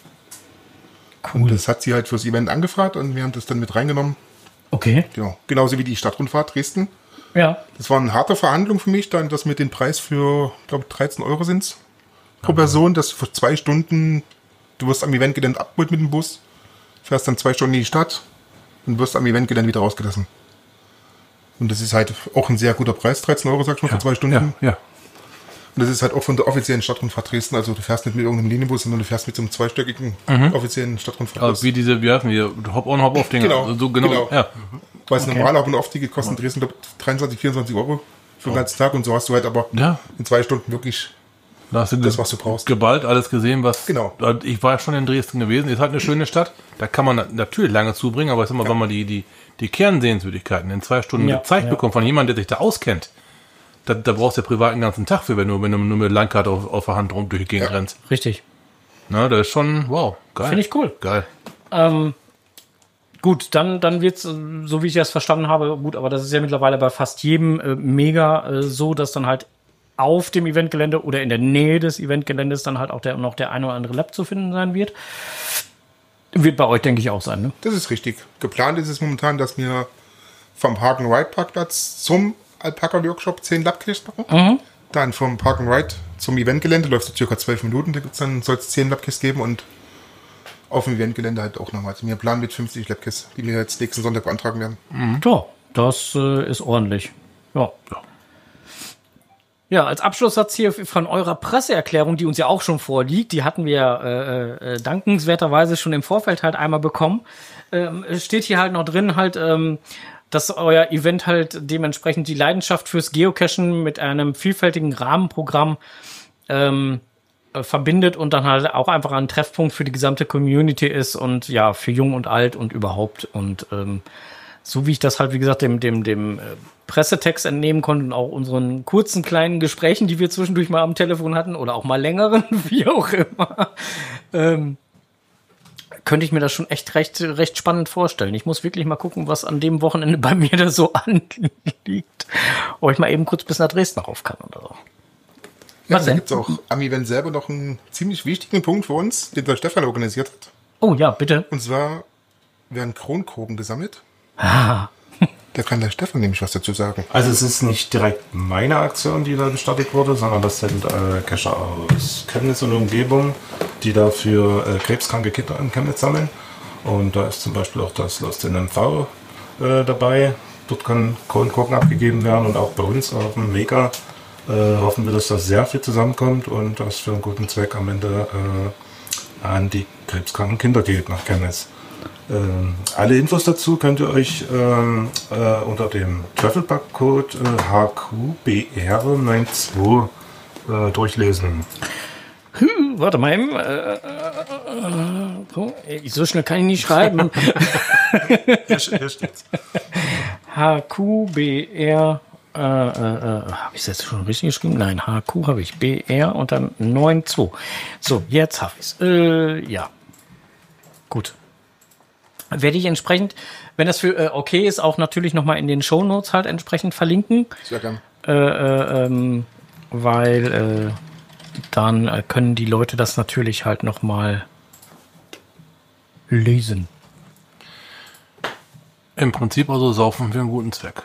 Speaker 1: Cool.
Speaker 3: Und das hat sie halt fürs Event angefragt und wir haben das dann mit reingenommen.
Speaker 1: Okay.
Speaker 3: Genau. Genauso wie die Stadtrundfahrt Dresden.
Speaker 1: Ja.
Speaker 3: Das war eine harte Verhandlung für mich, dann das mit dem Preis für, ich glaube, dreizehn Euro sind pro Person, das für zwei Stunden, du wirst am Eventgelände abgeholt mit dem Bus, fährst dann zwei Stunden in die Stadt und wirst am Eventgelände wieder rausgelassen. Und das ist halt auch ein sehr guter Preis, dreizehn Euro, sag ich mal, für zwei Stunden.
Speaker 2: Ja, ja.
Speaker 3: Und das ist halt auch von der offiziellen Stadtrundfahrt Dresden, also du fährst nicht mit irgendeinem Linienbus, sondern du fährst mit so einem zweistöckigen offiziellen Stadtrundfahrtbus.
Speaker 2: Also wie diese, wie heißen die, Hop-on, Hop-off-Dinger.
Speaker 3: Genau,
Speaker 2: Also so genau.
Speaker 3: genau.
Speaker 2: Ja.
Speaker 3: Weil es normal aber eine Off-Ticket kosten in Dresden, glaube ich, dreiundzwanzig, vierundzwanzig Euro für den ganzen Tag und so hast du halt aber
Speaker 2: Ja.
Speaker 3: in zwei Stunden wirklich
Speaker 2: Da hast du
Speaker 3: das,
Speaker 2: ge-
Speaker 3: was du brauchst.
Speaker 2: geballt alles gesehen, was.
Speaker 3: Genau.
Speaker 2: Ich war ja schon in Dresden gewesen. Ist halt eine schöne Stadt. Da kann man natürlich lange zubringen, aber ich sag mal, wenn man die, die, die Kernsehenswürdigkeiten in zwei Stunden
Speaker 1: Ja,
Speaker 2: gezeigt
Speaker 1: ja.
Speaker 2: bekommt von jemandem, der sich da auskennt, da, da brauchst du ja privat den ganzen Tag für, wenn du, wenn du nur mit Landkarte auf, auf der Hand rum durch die Gegend
Speaker 3: Ja.
Speaker 2: rennst.
Speaker 1: Richtig.
Speaker 2: Na, das ist schon, wow, geil.
Speaker 1: Finde ich cool.
Speaker 2: Geil.
Speaker 1: Ähm, gut, dann, dann wird's, äh, so wie ich das verstanden habe, gut, aber das ist ja mittlerweile bei fast jedem äh, Mega äh, so, dass dann halt auf dem Eventgelände oder in der Nähe des Eventgeländes dann halt auch der, noch der eine oder andere Lab zu finden sein wird. Wird bei euch, denke ich, auch sein, ne?
Speaker 3: Das ist richtig. Geplant ist es momentan, dass wir vom Park-and-Ride-Parkplatz zum Alpaka-Workshop zehn Labkits machen. Dann vom Park-and-Ride zum Eventgelände läuft es circa zwölf Minuten. Da gibt's dann soll es zehn Labkits geben und auf dem Eventgelände halt auch nochmal. Also wir planen mit fünfzig Labkits, die wir jetzt nächsten Sonntag beantragen werden.
Speaker 1: Ja, das äh, ist ordentlich. Ja. Ja, als Abschlusssatz hier von eurer Presseerklärung, die uns ja auch schon vorliegt, die hatten wir äh, äh, dankenswerterweise schon im Vorfeld halt einmal bekommen, ähm, steht hier halt noch drin halt, ähm, dass euer Event halt dementsprechend die Leidenschaft fürs Geocachen mit einem vielfältigen Rahmenprogramm ähm, äh, verbindet und dann halt auch einfach ein Treffpunkt für die gesamte Community ist und ja, für jung und alt und überhaupt und ähm, so wie ich das halt, wie gesagt, dem, dem, dem äh, Pressetext entnehmen konnte und auch unseren kurzen kleinen Gesprächen, die wir zwischendurch mal am Telefon hatten oder auch mal längeren, wie auch immer, ähm, könnte ich mir das schon echt recht, recht spannend vorstellen. Ich muss wirklich mal gucken, was an dem Wochenende bei mir da so anliegt. Ob ich mal eben kurz bis nach Dresden rauf kann oder so.
Speaker 3: Ja,
Speaker 1: Was
Speaker 3: da
Speaker 1: denn?
Speaker 3: gibt es auch am Event selber noch einen ziemlich wichtigen Punkt für uns, den der Stefan organisiert hat.
Speaker 1: Oh ja, bitte.
Speaker 3: Und zwar werden Kronkorken gesammelt.
Speaker 1: Ah,
Speaker 3: Da kann der Stefan nämlich was dazu sagen.
Speaker 4: Also es ist nicht direkt meine Aktion, die da gestartet wurde, sondern das sind äh, Cacher aus Chemnitz und Umgebung, die da für äh, krebskranke Kinder in Chemnitz sammeln. Und da ist zum Beispiel auch das Lost in M V äh, dabei. Dort können Kronkorken abgegeben werden und auch bei uns auf dem Mega äh, hoffen wir, dass da sehr viel zusammenkommt und das für einen guten Zweck am Ende äh, an die krebskranken Kinder geht nach Chemnitz. Ähm, alle Infos dazu könnt ihr euch ähm, äh, unter dem Travelpack-Code äh, H Q B R zweiundneunzig äh, durchlesen.
Speaker 1: hm, warte mal eben. Äh, So, so schnell kann ich nicht schreiben.
Speaker 4: Hier, hier steht's.
Speaker 1: H Q B R. Äh, äh, äh, habe ich es jetzt schon richtig geschrieben? Nein, H Q habe ich. B R und dann neun zwei. So, jetzt habe ich es. Äh, ja. Gut. Werde ich entsprechend, wenn das für äh, okay ist, auch natürlich nochmal in den Shownotes halt entsprechend verlinken.
Speaker 3: Sehr gern.
Speaker 1: Äh, äh, ähm, weil äh, dann äh, können die Leute das natürlich halt nochmal lesen.
Speaker 2: Im Prinzip also saufen für einen guten Zweck.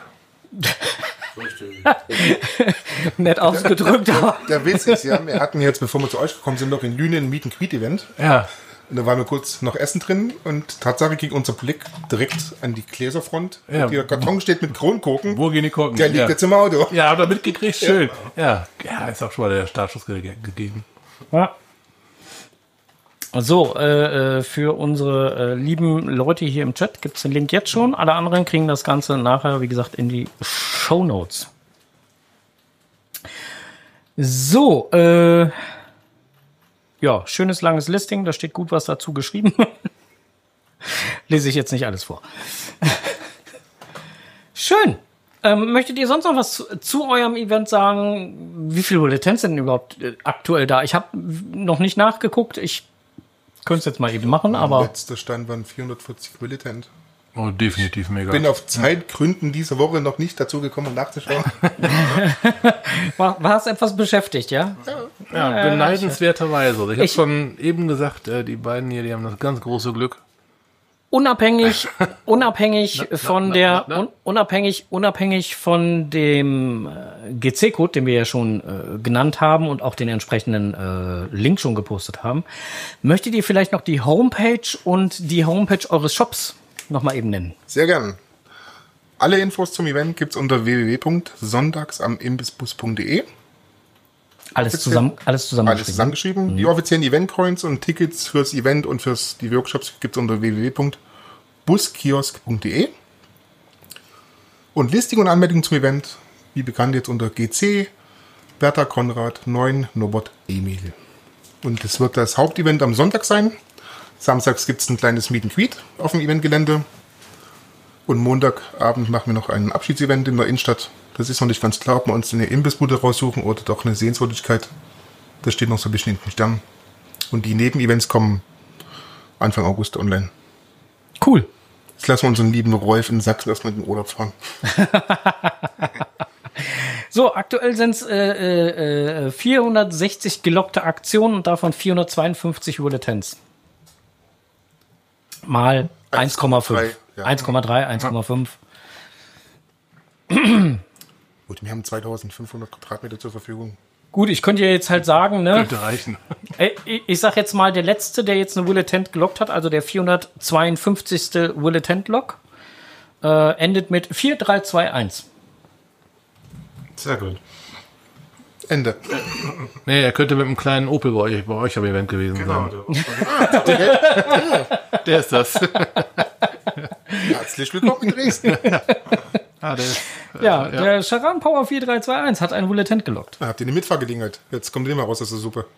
Speaker 1: Nett ausgedrückt, aber.
Speaker 3: Der Witz ist ja, wir hatten jetzt, bevor wir zu euch gekommen sind, noch in Lünen ein Meet-and-Greet-Event.
Speaker 2: Ja.
Speaker 3: Und da waren wir kurz noch Essen drin und Tatsache ging unser Blick direkt an die Gläserfront.
Speaker 2: Ja.
Speaker 3: Und der Karton steht mit Kronkorken.
Speaker 2: Wo gehen die Korken?
Speaker 3: Der liegt
Speaker 2: ja.
Speaker 3: jetzt im Auto.
Speaker 2: Ja, habt ihr mitgekriegt? Schön. Ja. Ja, ist auch schon mal der Startschuss ge gegeben.
Speaker 1: Ja. So, äh, für unsere äh, lieben Leute hier im Chat gibt es den Link jetzt schon. Alle anderen kriegen das Ganze nachher, wie gesagt, in die Shownotes. So, äh, ja, schönes langes Listing, da steht gut was dazu geschrieben. Lese ich jetzt nicht alles vor. Schön. Ähm, möchtet ihr sonst noch was zu, zu eurem Event sagen? Wie viele Bulletins sind denn überhaupt äh, aktuell da? Ich habe noch nicht nachgeguckt. Ich könnte es jetzt mal eben machen, aber
Speaker 3: Letzter Stand waren vierhundertvierzig Militant.
Speaker 2: Oh, definitiv mega.
Speaker 3: Bin auf Zeitgründen diese Woche noch nicht dazu gekommen, nachzuschauen.
Speaker 1: war, war es etwas beschäftigt, ja?
Speaker 2: Ja, beneidenswerterweise. Also ich habe
Speaker 1: Ich-
Speaker 2: schon eben gesagt, äh, die beiden hier, die haben das ganz große Glück.
Speaker 1: Unabhängig, unabhängig von
Speaker 2: na,
Speaker 1: der,
Speaker 2: na, na.
Speaker 1: Un, unabhängig, unabhängig von dem äh, G C-Code, den wir ja schon äh, genannt haben und auch den entsprechenden äh, Link schon gepostet haben, möchtet ihr vielleicht noch die Homepage und die Homepage eures Shops noch mal eben nennen?
Speaker 3: Sehr gern. Alle Infos zum Event gibt's unter w w w punkt sonntags am imbissbus punkt de.
Speaker 1: Alles zusammen, alles zusammen.
Speaker 3: Alles zusammengeschrieben. Die offiziellen Event-Coins und Tickets fürs Event und fürs die Workshops gibt's unter w w w punkt buskiosk punkt de. Und Listing und Anmeldung zum Event, wie bekannt, jetzt unter G C, Bertha Konrad, neun, Nobot, Emil. Und es wird das Hauptevent am Sonntag sein. Samstags gibt's ein kleines Meet and Greet auf dem Eventgelände. Und Montagabend machen wir noch ein Abschiedsevent in der Innenstadt. Das ist noch nicht ganz klar, ob wir uns eine Imbissbude raussuchen oder doch eine Sehenswürdigkeit. Das steht noch so ein bisschen in den Sternen. Und die Nebenevents kommen Anfang August online.
Speaker 1: Cool.
Speaker 3: Jetzt lassen wir unseren lieben Rolf in Sachsen erstmal in den Urlaub fahren.
Speaker 1: So, aktuell sind es äh, äh, vierhundertsechzig gelockte Aktionen und davon vierhundertzweiundfünfzig Bulletins. Mal eins Komma fünf.
Speaker 3: Ja.
Speaker 1: eins Komma drei, eins Komma fünf.
Speaker 3: Gut, wir haben zweitausendfünfhundert Quadratmeter zur Verfügung.
Speaker 1: Gut, ich könnte ja jetzt halt sagen, ne?
Speaker 2: Könnte reichen.
Speaker 1: Äh, Ich ich sag jetzt mal, der letzte, der jetzt eine Bulletin gelockt hat, also der vierhundertzweiundfünfzigste Bulletin-Lock, äh, endet mit vier drei zwei eins.
Speaker 4: Sehr gut.
Speaker 3: Ende.
Speaker 2: Nee, er könnte mit einem kleinen Opel bei euch, bei euch am Event gewesen
Speaker 4: Genau.
Speaker 2: sein. Der ist das.
Speaker 3: Herzlich willkommen in Dresden.
Speaker 2: Ah, der ist,
Speaker 1: Ja, der Charan Power vier drei zwei eins hat einen Bulletin gelockt.
Speaker 3: Da habt ihr eine Mitfahrgelegenheit. Jetzt kommt ihr mal raus aus der Suppe.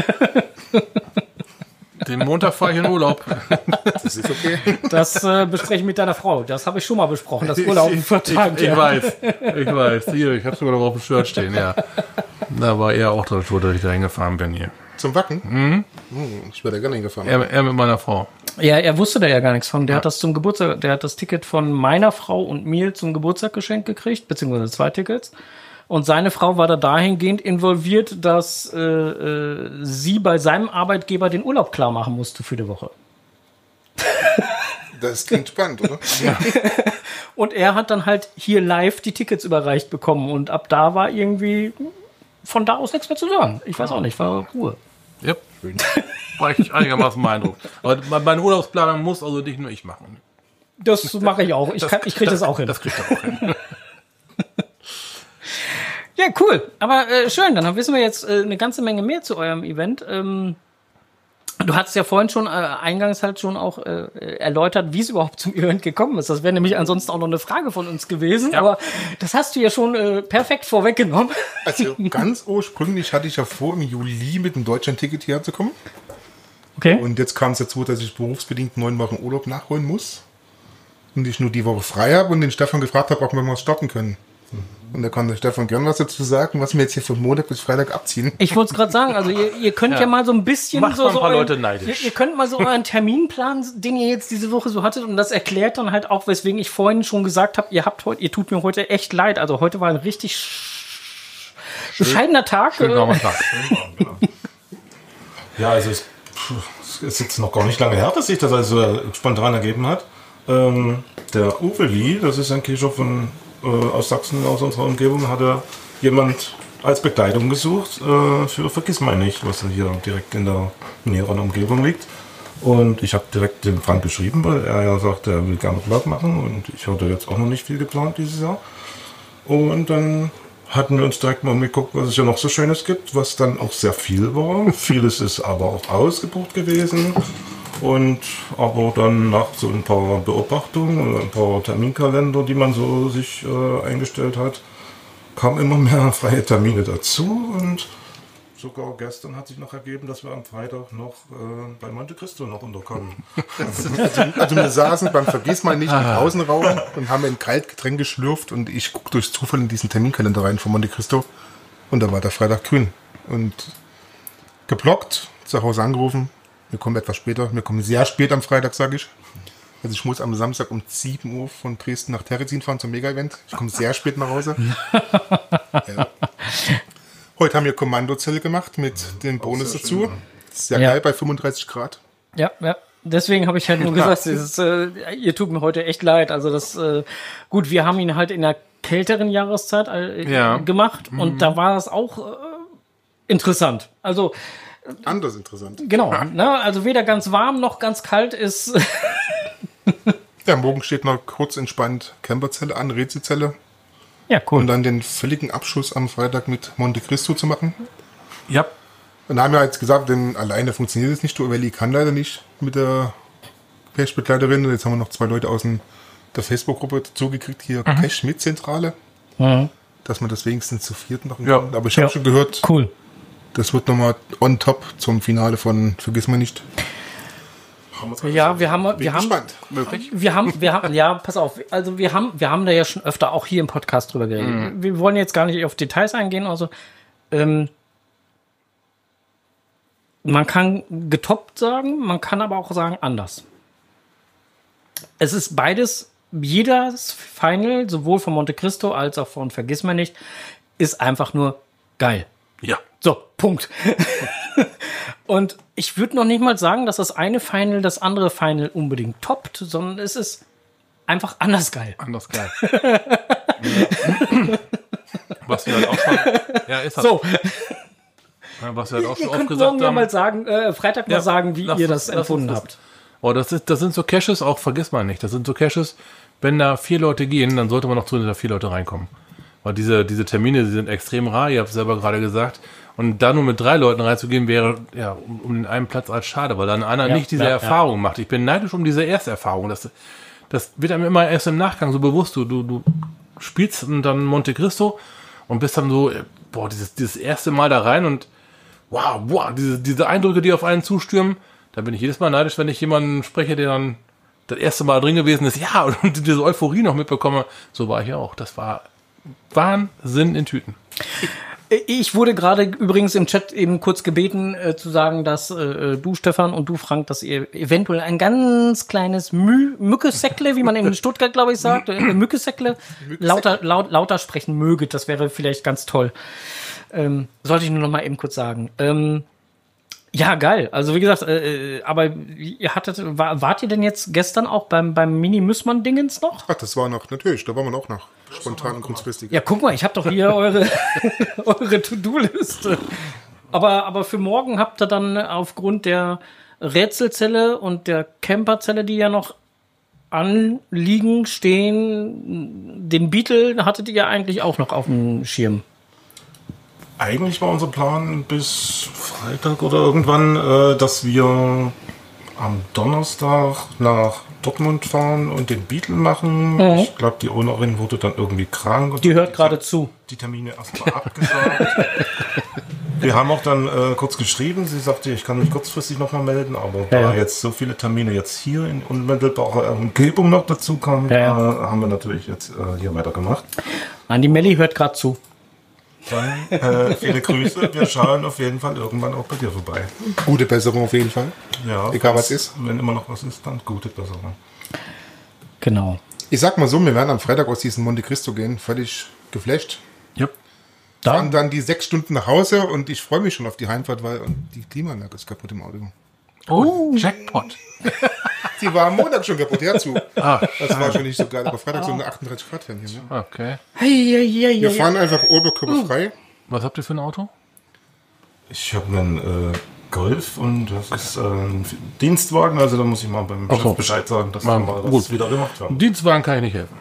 Speaker 2: den Montag fahre ich in Urlaub.
Speaker 3: Das ist okay.
Speaker 1: Das äh, bespreche ich mit deiner Frau. Das habe ich schon mal besprochen, das Urlaub
Speaker 2: Ich, ich,
Speaker 1: vertagt.
Speaker 2: ich
Speaker 1: ja.
Speaker 2: weiß, ich weiß. Hier, ich habe sogar noch auf dem Shirt stehen, ja. Da war er auch dran schuld, dass ich da hingefahren bin hier.
Speaker 3: Zum Wacken? Mhm. Ich wäre da gerne hingefahren.
Speaker 2: Er, er mit meiner Frau.
Speaker 1: Ja, er wusste da ja gar nichts von. Der hat das zum Geburtstag, der hat das Ticket von meiner Frau und mir zum Geburtstag geschenkt gekriegt, beziehungsweise zwei Tickets. Und seine Frau war da dahingehend involviert, dass äh, äh, sie bei seinem Arbeitgeber den Urlaub klar machen musste für die Woche.
Speaker 3: Das klingt spannend, oder?
Speaker 1: Und er hat dann halt hier live die Tickets überreicht bekommen. Und ab da war irgendwie von da aus nichts mehr zu sagen. Ich weiß auch nicht, war Ruhe.
Speaker 2: Yep. War ich einigermaßen beeindruckt. Aber meine Urlaubsplanung muss also nicht nur ich machen.
Speaker 1: Das mache ich auch. Ich, kann, ich kriege das, das auch hin.
Speaker 2: Das kriegt er auch hin.
Speaker 1: Ja, cool. Aber äh, schön, dann wissen wir jetzt äh, eine ganze Menge mehr zu eurem Event. Ähm, du hattest ja vorhin schon äh, eingangs halt schon auch äh, erläutert, wie es überhaupt zum Event gekommen ist. Das wäre nämlich ansonsten auch noch eine Frage von uns gewesen.
Speaker 2: Ja.
Speaker 1: Aber das hast du ja schon äh, perfekt vorweggenommen.
Speaker 3: Also ganz ursprünglich hatte ich ja vor, im Juli mit dem Deutschland-Ticket hierher zu kommen.
Speaker 1: Okay.
Speaker 3: Und jetzt kam es dazu, dass ich berufsbedingt neun Wochen Urlaub nachholen muss. Und ich nur die Woche frei habe und den Stefan gefragt habe, ob wir mal starten können. Und da kann der Stefan gern was dazu sagen, was wir jetzt hier von Montag bis Freitag abziehen.
Speaker 1: Ich wollte es gerade sagen, also ihr, ihr könnt ja. ja mal so ein bisschen
Speaker 2: Macht
Speaker 1: so,
Speaker 2: mal ein
Speaker 1: so
Speaker 2: paar
Speaker 1: euren,
Speaker 2: Leute neidisch.
Speaker 1: Ihr, ihr könnt mal so euren Terminplan, den ihr jetzt diese Woche so hattet, und das erklärt dann halt auch, weswegen ich vorhin schon gesagt habe, ihr habt heute, ihr tut mir heute echt leid. Also heute war ein richtig sch bescheidener Tag.
Speaker 2: Schön warmer Tag.
Speaker 4: Ja, also es, es ist jetzt noch gar nicht lange her, dass sich das also spontan ergeben hat. Ähm, der Uwe Lee, das ist ein Kircher von äh, aus Sachsen, aus unserer Umgebung, hatte jemand als Begleitung gesucht äh, für Vergissmeinnicht, was hier direkt in der näheren Umgebung liegt. Und ich habe direkt dem Frank geschrieben, weil er ja sagte, er will gerne Urlaub machen und ich hatte jetzt auch noch nicht viel geplant dieses Jahr. Und dann hatten wir uns direkt mal umgeguckt, was es ja noch so Schönes gibt, was dann auch sehr viel war. Vieles ist aber auch ausgebucht gewesen. Und aber dann nach so ein paar Beobachtungen, ein paar Terminkalender, die man so sich äh, eingestellt hat, kamen immer mehr freie Termine dazu. Und sogar gestern hat sich noch ergeben, dass wir am Freitag noch äh, bei Monte Cristo noch unterkommen.
Speaker 3: Also, also wir saßen beim Vergissmeinnicht im Außenraum und haben ein Kaltgetränk geschlürft und ich gucke durch Zufall in diesen Terminkalender rein von Monte Cristo und da war der Freitag grün. Und geblockt, zu Hause angerufen, wir kommen etwas später, wir kommen sehr spät am Freitag, sage ich. Also ich muss am Samstag um sieben Uhr von Dresden nach Terezin fahren zum Mega-Event. Ich komme sehr spät nach Hause. Ja. Heute haben wir Kommandozelle gemacht mit dem Bonus dazu. Sehr
Speaker 1: Ja.
Speaker 3: geil bei fünfunddreißig Grad.
Speaker 1: Ja, ja. Deswegen habe ich halt nur gesagt, es ist, äh, ihr tut mir heute echt leid. Also das, äh, gut, wir haben ihn halt in der kälteren Jahreszeit äh,
Speaker 2: Ja.
Speaker 1: gemacht und da war das auch äh, interessant. Also
Speaker 3: Anders interessant.
Speaker 1: genau, ne? Also weder ganz warm noch ganz kalt ist.
Speaker 3: Ja, morgen steht noch kurz entspannt Camperzelle an, Rätselzelle.
Speaker 1: Ja,
Speaker 3: Und dann den völligen Abschuss am Freitag mit Monte Cristo zu machen.
Speaker 2: Ja.
Speaker 3: Und da haben wir jetzt gesagt, denn alleine funktioniert es nicht. Ueli kann leider nicht mit der Cache-Begleiterin. Und jetzt haben wir noch zwei Leute aus dem, der Facebook-Gruppe dazugekriegt, hier
Speaker 2: Mhm.
Speaker 3: Cache mit Zentrale.
Speaker 1: Mhm.
Speaker 3: Dass man das wenigstens zu viert machen
Speaker 2: Ja.
Speaker 3: kann. Aber ich habe
Speaker 1: Ja.
Speaker 3: schon gehört,
Speaker 1: Cool.
Speaker 3: das wird nochmal on top zum Finale von Vergissmeinnicht.
Speaker 1: Ja, wir haben, wir
Speaker 3: Bin
Speaker 1: haben,
Speaker 3: gespannt. Möglich.
Speaker 1: wir haben, wir haben, ja, pass auf, also wir haben, wir haben da ja schon öfter auch hier im Podcast drüber geredet.
Speaker 2: Mhm.
Speaker 1: Wir wollen jetzt gar nicht auf Details eingehen, also, ähm, man kann getoppt sagen, man kann aber auch sagen anders. Es ist beides, jedes Final, sowohl von Monte Cristo als auch von Vergissmeinnicht, ist einfach nur geil.
Speaker 2: Ja.
Speaker 1: So, Punkt. Und ich würde noch nicht mal sagen, dass das eine Final das andere Final unbedingt toppt, sondern es ist einfach anders geil.
Speaker 2: Anders geil. Was wir halt auch schon. Ja, ist halt.
Speaker 1: So,
Speaker 2: Ja, was wir halt auch
Speaker 1: ihr
Speaker 2: schon oft
Speaker 1: könnt
Speaker 2: gesagt
Speaker 1: morgen ja
Speaker 2: haben.
Speaker 1: mal sagen, äh, Freitag mal
Speaker 2: Ja,
Speaker 1: sagen, wie
Speaker 2: lass
Speaker 1: ihr
Speaker 2: uns-
Speaker 1: das
Speaker 2: lass uns
Speaker 1: empfunden
Speaker 2: das-
Speaker 1: habt.
Speaker 2: Oh, das, ist, das sind so Caches, auch vergiss mal nicht. Das sind so Caches, wenn da vier Leute gehen, dann sollte man noch zu da vier Leute reinkommen. Weil diese, diese Termine, die sind extrem rar, ihr habt es selber gerade gesagt. Und da nur mit drei Leuten reinzugehen, wäre ja um, um den einen Platz als schade, weil dann einer
Speaker 1: Ja,
Speaker 2: nicht diese
Speaker 1: ja,
Speaker 2: Erfahrung macht. Ich bin neidisch um diese erste Erfahrung. Das, das wird einem immer erst im Nachgang so bewusst. Du, du, du spielst dann Monte Cristo und bist dann so, äh, boah, dieses, dieses erste Mal da rein und wow, wow, diese, diese Eindrücke, die auf einen zustürmen, da bin ich jedes Mal neidisch, wenn ich jemanden spreche, der dann das erste Mal drin gewesen ist, ja, und diese Euphorie noch mitbekomme. So war ich ja auch. Das war Wahnsinn in Tüten.
Speaker 1: Ich wurde gerade übrigens im Chat eben kurz gebeten, äh, zu sagen, dass äh, du, Stefan, und du, Frank, dass ihr eventuell ein ganz kleines Mü Mückesäckle, wie man in Stuttgart, glaube ich, sagt, äh, Mückesäckle, lauter, laut, lauter sprechen möget. Das wäre vielleicht ganz toll. Ähm, sollte ich nur noch mal eben kurz sagen. Ähm, ja, geil. Also wie gesagt, äh, aber ihr hattet, war, wart ihr denn jetzt gestern auch beim, beim Mini-Müssmann-Dingens noch?
Speaker 3: Ach, das war noch, natürlich, da waren wir noch noch. Spontan und kurzfristig.
Speaker 1: Ja, guck mal, ich habe doch hier eure, eure To-Do-Liste. Aber, aber für morgen habt ihr dann aufgrund der Rätselzelle und der Camperzelle, die ja noch anliegen, stehen, den Beetle hattet ihr ja eigentlich auch noch auf dem Schirm.
Speaker 4: Eigentlich war unser Plan bis Freitag oder irgendwann, äh, dass wir am Donnerstag nach Dortmund fahren und den Beetle machen.
Speaker 1: Mhm.
Speaker 4: Ich glaube, die Ownerin wurde dann irgendwie krank. Und
Speaker 1: Die hört gerade zu.
Speaker 4: Die Termine erstmal abgesagt. Wir haben auch dann äh, kurz geschrieben, sie sagte, ich kann mich kurzfristig nochmal melden, aber
Speaker 1: Ja,
Speaker 4: da
Speaker 1: ja.
Speaker 4: jetzt so viele Termine jetzt hier in unmittelbarer Umgebung noch dazu kamen,
Speaker 1: Ja, ja.
Speaker 4: Äh, haben wir natürlich jetzt äh, hier weitergemacht.
Speaker 1: Nein, die Melli hört gerade zu.
Speaker 4: Dann äh, viele Grüße, wir schauen auf jeden Fall irgendwann auch bei dir vorbei.
Speaker 3: Gute Besserung auf jeden Fall.
Speaker 4: Ja,
Speaker 3: Egal was ist.
Speaker 4: Wenn immer noch was ist, dann gute Besserung.
Speaker 1: Genau.
Speaker 3: Ich sag mal so, wir werden am Freitag aus diesem Monte Cristo gehen, völlig geflasht.
Speaker 2: Yep.
Speaker 3: Fahren dann die sechs Stunden nach Hause und ich freue mich schon auf die Heimfahrt, weil und die Klimaanlage ist kaputt im Auto.
Speaker 2: Oh, Jackpot.
Speaker 3: Die war am Montag schon kaputt, herzu.
Speaker 2: Ah,
Speaker 3: Das war schon nicht so geil, aber Freitag so eine achtunddreißig Grad Fern hier. Ne?
Speaker 2: okay.
Speaker 1: Hey, hey, hey,
Speaker 3: Wir
Speaker 1: hey.
Speaker 3: fahren einfach oberkörperfrei.
Speaker 2: Was habt ihr für ein Auto?
Speaker 4: Ich habe einen äh, Golf und das ist äh, ein Dienstwagen, also da muss ich mal beim
Speaker 2: Ach so.
Speaker 4: Chef Bescheid sagen, dass
Speaker 2: Mal
Speaker 4: wir mal
Speaker 2: gut.
Speaker 4: das wieder gemacht haben.
Speaker 2: Dienstwagen kann ich nicht helfen.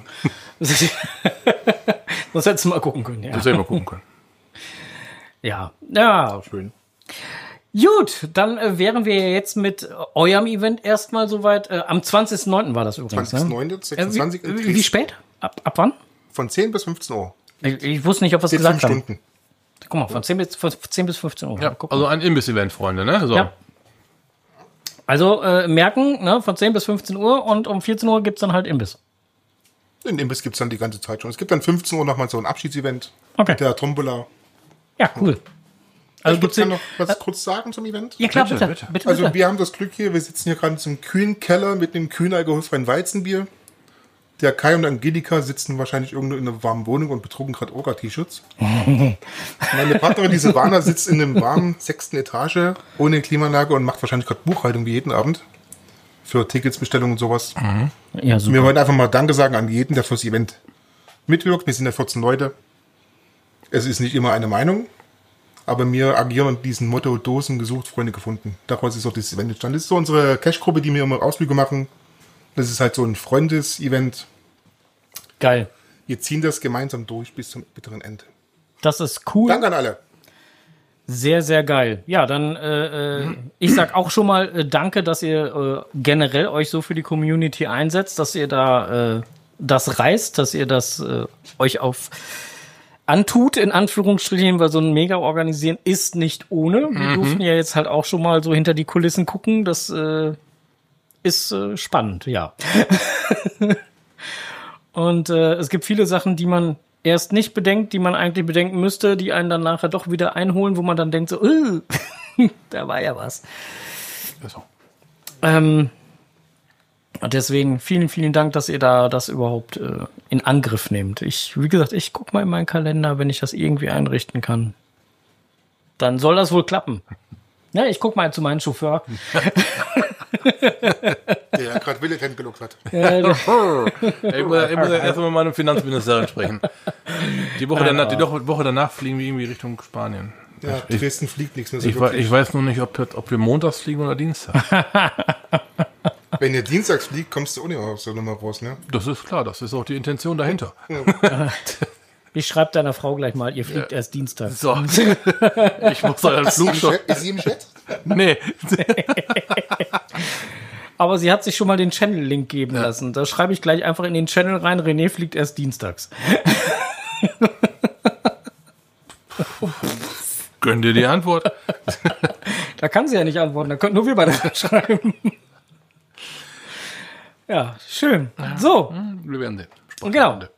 Speaker 1: Das hättest du mal gucken können, ja.
Speaker 2: Das selber gucken können.
Speaker 1: Ja, ja, schön. Gut, dann äh, wären wir ja jetzt mit äh, eurem Event erstmal soweit. Äh, am zwanzigsten neunten war das übrigens.
Speaker 3: zwanzigsten
Speaker 1: Ne?
Speaker 3: neunten
Speaker 1: Äh,
Speaker 3: sechsundzwanzig in
Speaker 1: wie, wie,
Speaker 3: Dresden.
Speaker 1: wie spät? Ab, ab wann?
Speaker 3: Von zehn bis fünfzehn Uhr.
Speaker 1: Ich, ich wusste nicht, ob wir es
Speaker 3: Geht
Speaker 1: gesagt
Speaker 3: fünf
Speaker 1: haben.
Speaker 3: Stunden.
Speaker 1: Guck mal, von zehn bis, von zehn bis fünfzehn Uhr.
Speaker 2: Ja,
Speaker 1: Guck mal.
Speaker 2: also ein Imbiss-Event, Freunde, ne? So.
Speaker 1: Ja. Also äh, merken, ne, von zehn bis fünfzehn Uhr und um vierzehn Uhr gibt es dann halt Imbiss.
Speaker 3: Den Imbiss gibt es dann die ganze Zeit schon. Es gibt dann fünfzehn Uhr nochmal so ein Abschiedsevent.
Speaker 1: Okay.
Speaker 3: Mit der Tombola.
Speaker 1: Ja, cool. Also
Speaker 3: ich
Speaker 1: gibt's
Speaker 3: kann
Speaker 1: den,
Speaker 3: noch was kurz sagen zum Event.
Speaker 1: ja klar,
Speaker 2: Bitte,
Speaker 1: bitte,
Speaker 2: bitte.
Speaker 1: bitte, bitte.
Speaker 3: Also wir haben das Glück hier, wir sitzen hier gerade in diesem kühlen Keller mit einem kühlen alkoholfreien Weizenbier. Der Kai und Angelika sitzen wahrscheinlich irgendwo in einer warmen Wohnung und betrugen gerade Orga-T-Shirts. Meine Partnerin, die Silvana, sitzt in einem warmen sechsten Etage ohne Klimaanlage und macht wahrscheinlich gerade Buchhaltung wie jeden Abend. Für Ticketsbestellungen und sowas.
Speaker 1: ja, super.
Speaker 3: Wir wollen einfach mal Danke sagen an jeden, der fürs Event mitwirkt. Wir sind ja vierzehn Leute. Es ist nicht immer eine Meinung, aber wir agieren unter diesem Motto Dosen gesucht, Freunde gefunden. Daraus ist auch dieses Event entstanden. Das ist so unsere Cash-Gruppe, die wir immer Ausflüge machen. Das ist halt so ein Freundes-Event.
Speaker 1: Geil.
Speaker 3: Wir ziehen das gemeinsam durch bis zum bitteren Ende.
Speaker 1: Das ist cool.
Speaker 3: Danke an alle.
Speaker 1: Sehr, sehr geil. Ja, dann, äh, äh, ich sag auch schon mal äh, danke, dass ihr äh, generell euch so für die Community einsetzt, dass ihr da äh, das reißt, dass ihr das äh, euch auf antut, in Anführungsstrichen, weil so ein Mega organisieren ist nicht ohne. Wir durften ja jetzt halt auch schon mal so hinter die Kulissen gucken. Das äh, ist äh, spannend, ja. Und äh, es gibt viele Sachen, die man erst nicht bedenkt, die man eigentlich bedenken müsste, die einen dann nachher doch wieder einholen, wo man dann denkt so, äh, da war ja was.
Speaker 2: So.
Speaker 1: Ähm, und deswegen vielen, vielen Dank, dass ihr da das überhaupt äh, in Angriff nehmt. Ich, wie gesagt, ich gucke mal in meinen Kalender, wenn ich das irgendwie einrichten kann. Dann soll das wohl klappen. Ja, ich guck mal zu meinem Chauffeur.
Speaker 3: Der gerade Willet gelockt hat.
Speaker 1: Äh,
Speaker 2: Ich muss, ich muss erst mal mit meinem Finanzminister sprechen. Die Woche, danach, die Woche, Woche danach fliegen wir irgendwie Richtung Spanien.
Speaker 3: Ja,
Speaker 2: Ich-
Speaker 3: Dresden fliegt nichts mehr so
Speaker 2: Ich, wei-
Speaker 3: wirklich.
Speaker 2: ich weiß nur nicht, ob, ob wir montags fliegen oder Dienstag.
Speaker 3: Wenn ihr dienstags fliegt, kommst du auch nicht aus der Nummer raus, ne?
Speaker 2: Das ist klar, das ist auch die Intention dahinter.
Speaker 1: ich schreibe deiner Frau gleich mal, ihr fliegt erst Dienstag.
Speaker 2: So. Ich muss da einen
Speaker 3: Ist sie im
Speaker 2: Flugstock.
Speaker 3: Chat? Ist sie im Chat?
Speaker 2: Nee.
Speaker 1: Aber sie hat sich schon mal den Channel-Link geben lassen. Da schreibe ich gleich einfach in den Channel rein, René fliegt erst dienstags.
Speaker 2: Gönn dir die Antwort.
Speaker 1: Da kann sie ja nicht antworten, da können nur wir beide schreiben. Ja, schön. So,
Speaker 2: Wir werden sehen. Spaß
Speaker 1: Genau.
Speaker 2: am Ende.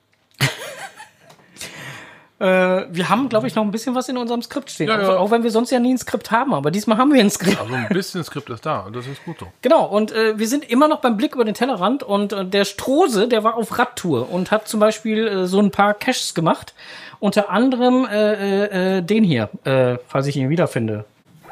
Speaker 1: äh, wir haben, glaube ich, noch ein bisschen was in unserem Skript stehen.
Speaker 2: Ja,
Speaker 1: auch,
Speaker 2: ja.
Speaker 1: auch wenn wir sonst ja nie ein Skript haben, aber diesmal haben wir ein Skript.
Speaker 2: Also ein bisschen Skript ist da und das ist gut so.
Speaker 1: Genau, und äh, wir sind immer noch beim Blick über den Tellerrand und äh, der Strose, der war auf Radtour und hat zum Beispiel äh, so ein paar Caches gemacht. Unter anderem äh, äh, äh, den hier, äh, falls ich ihn wiederfinde.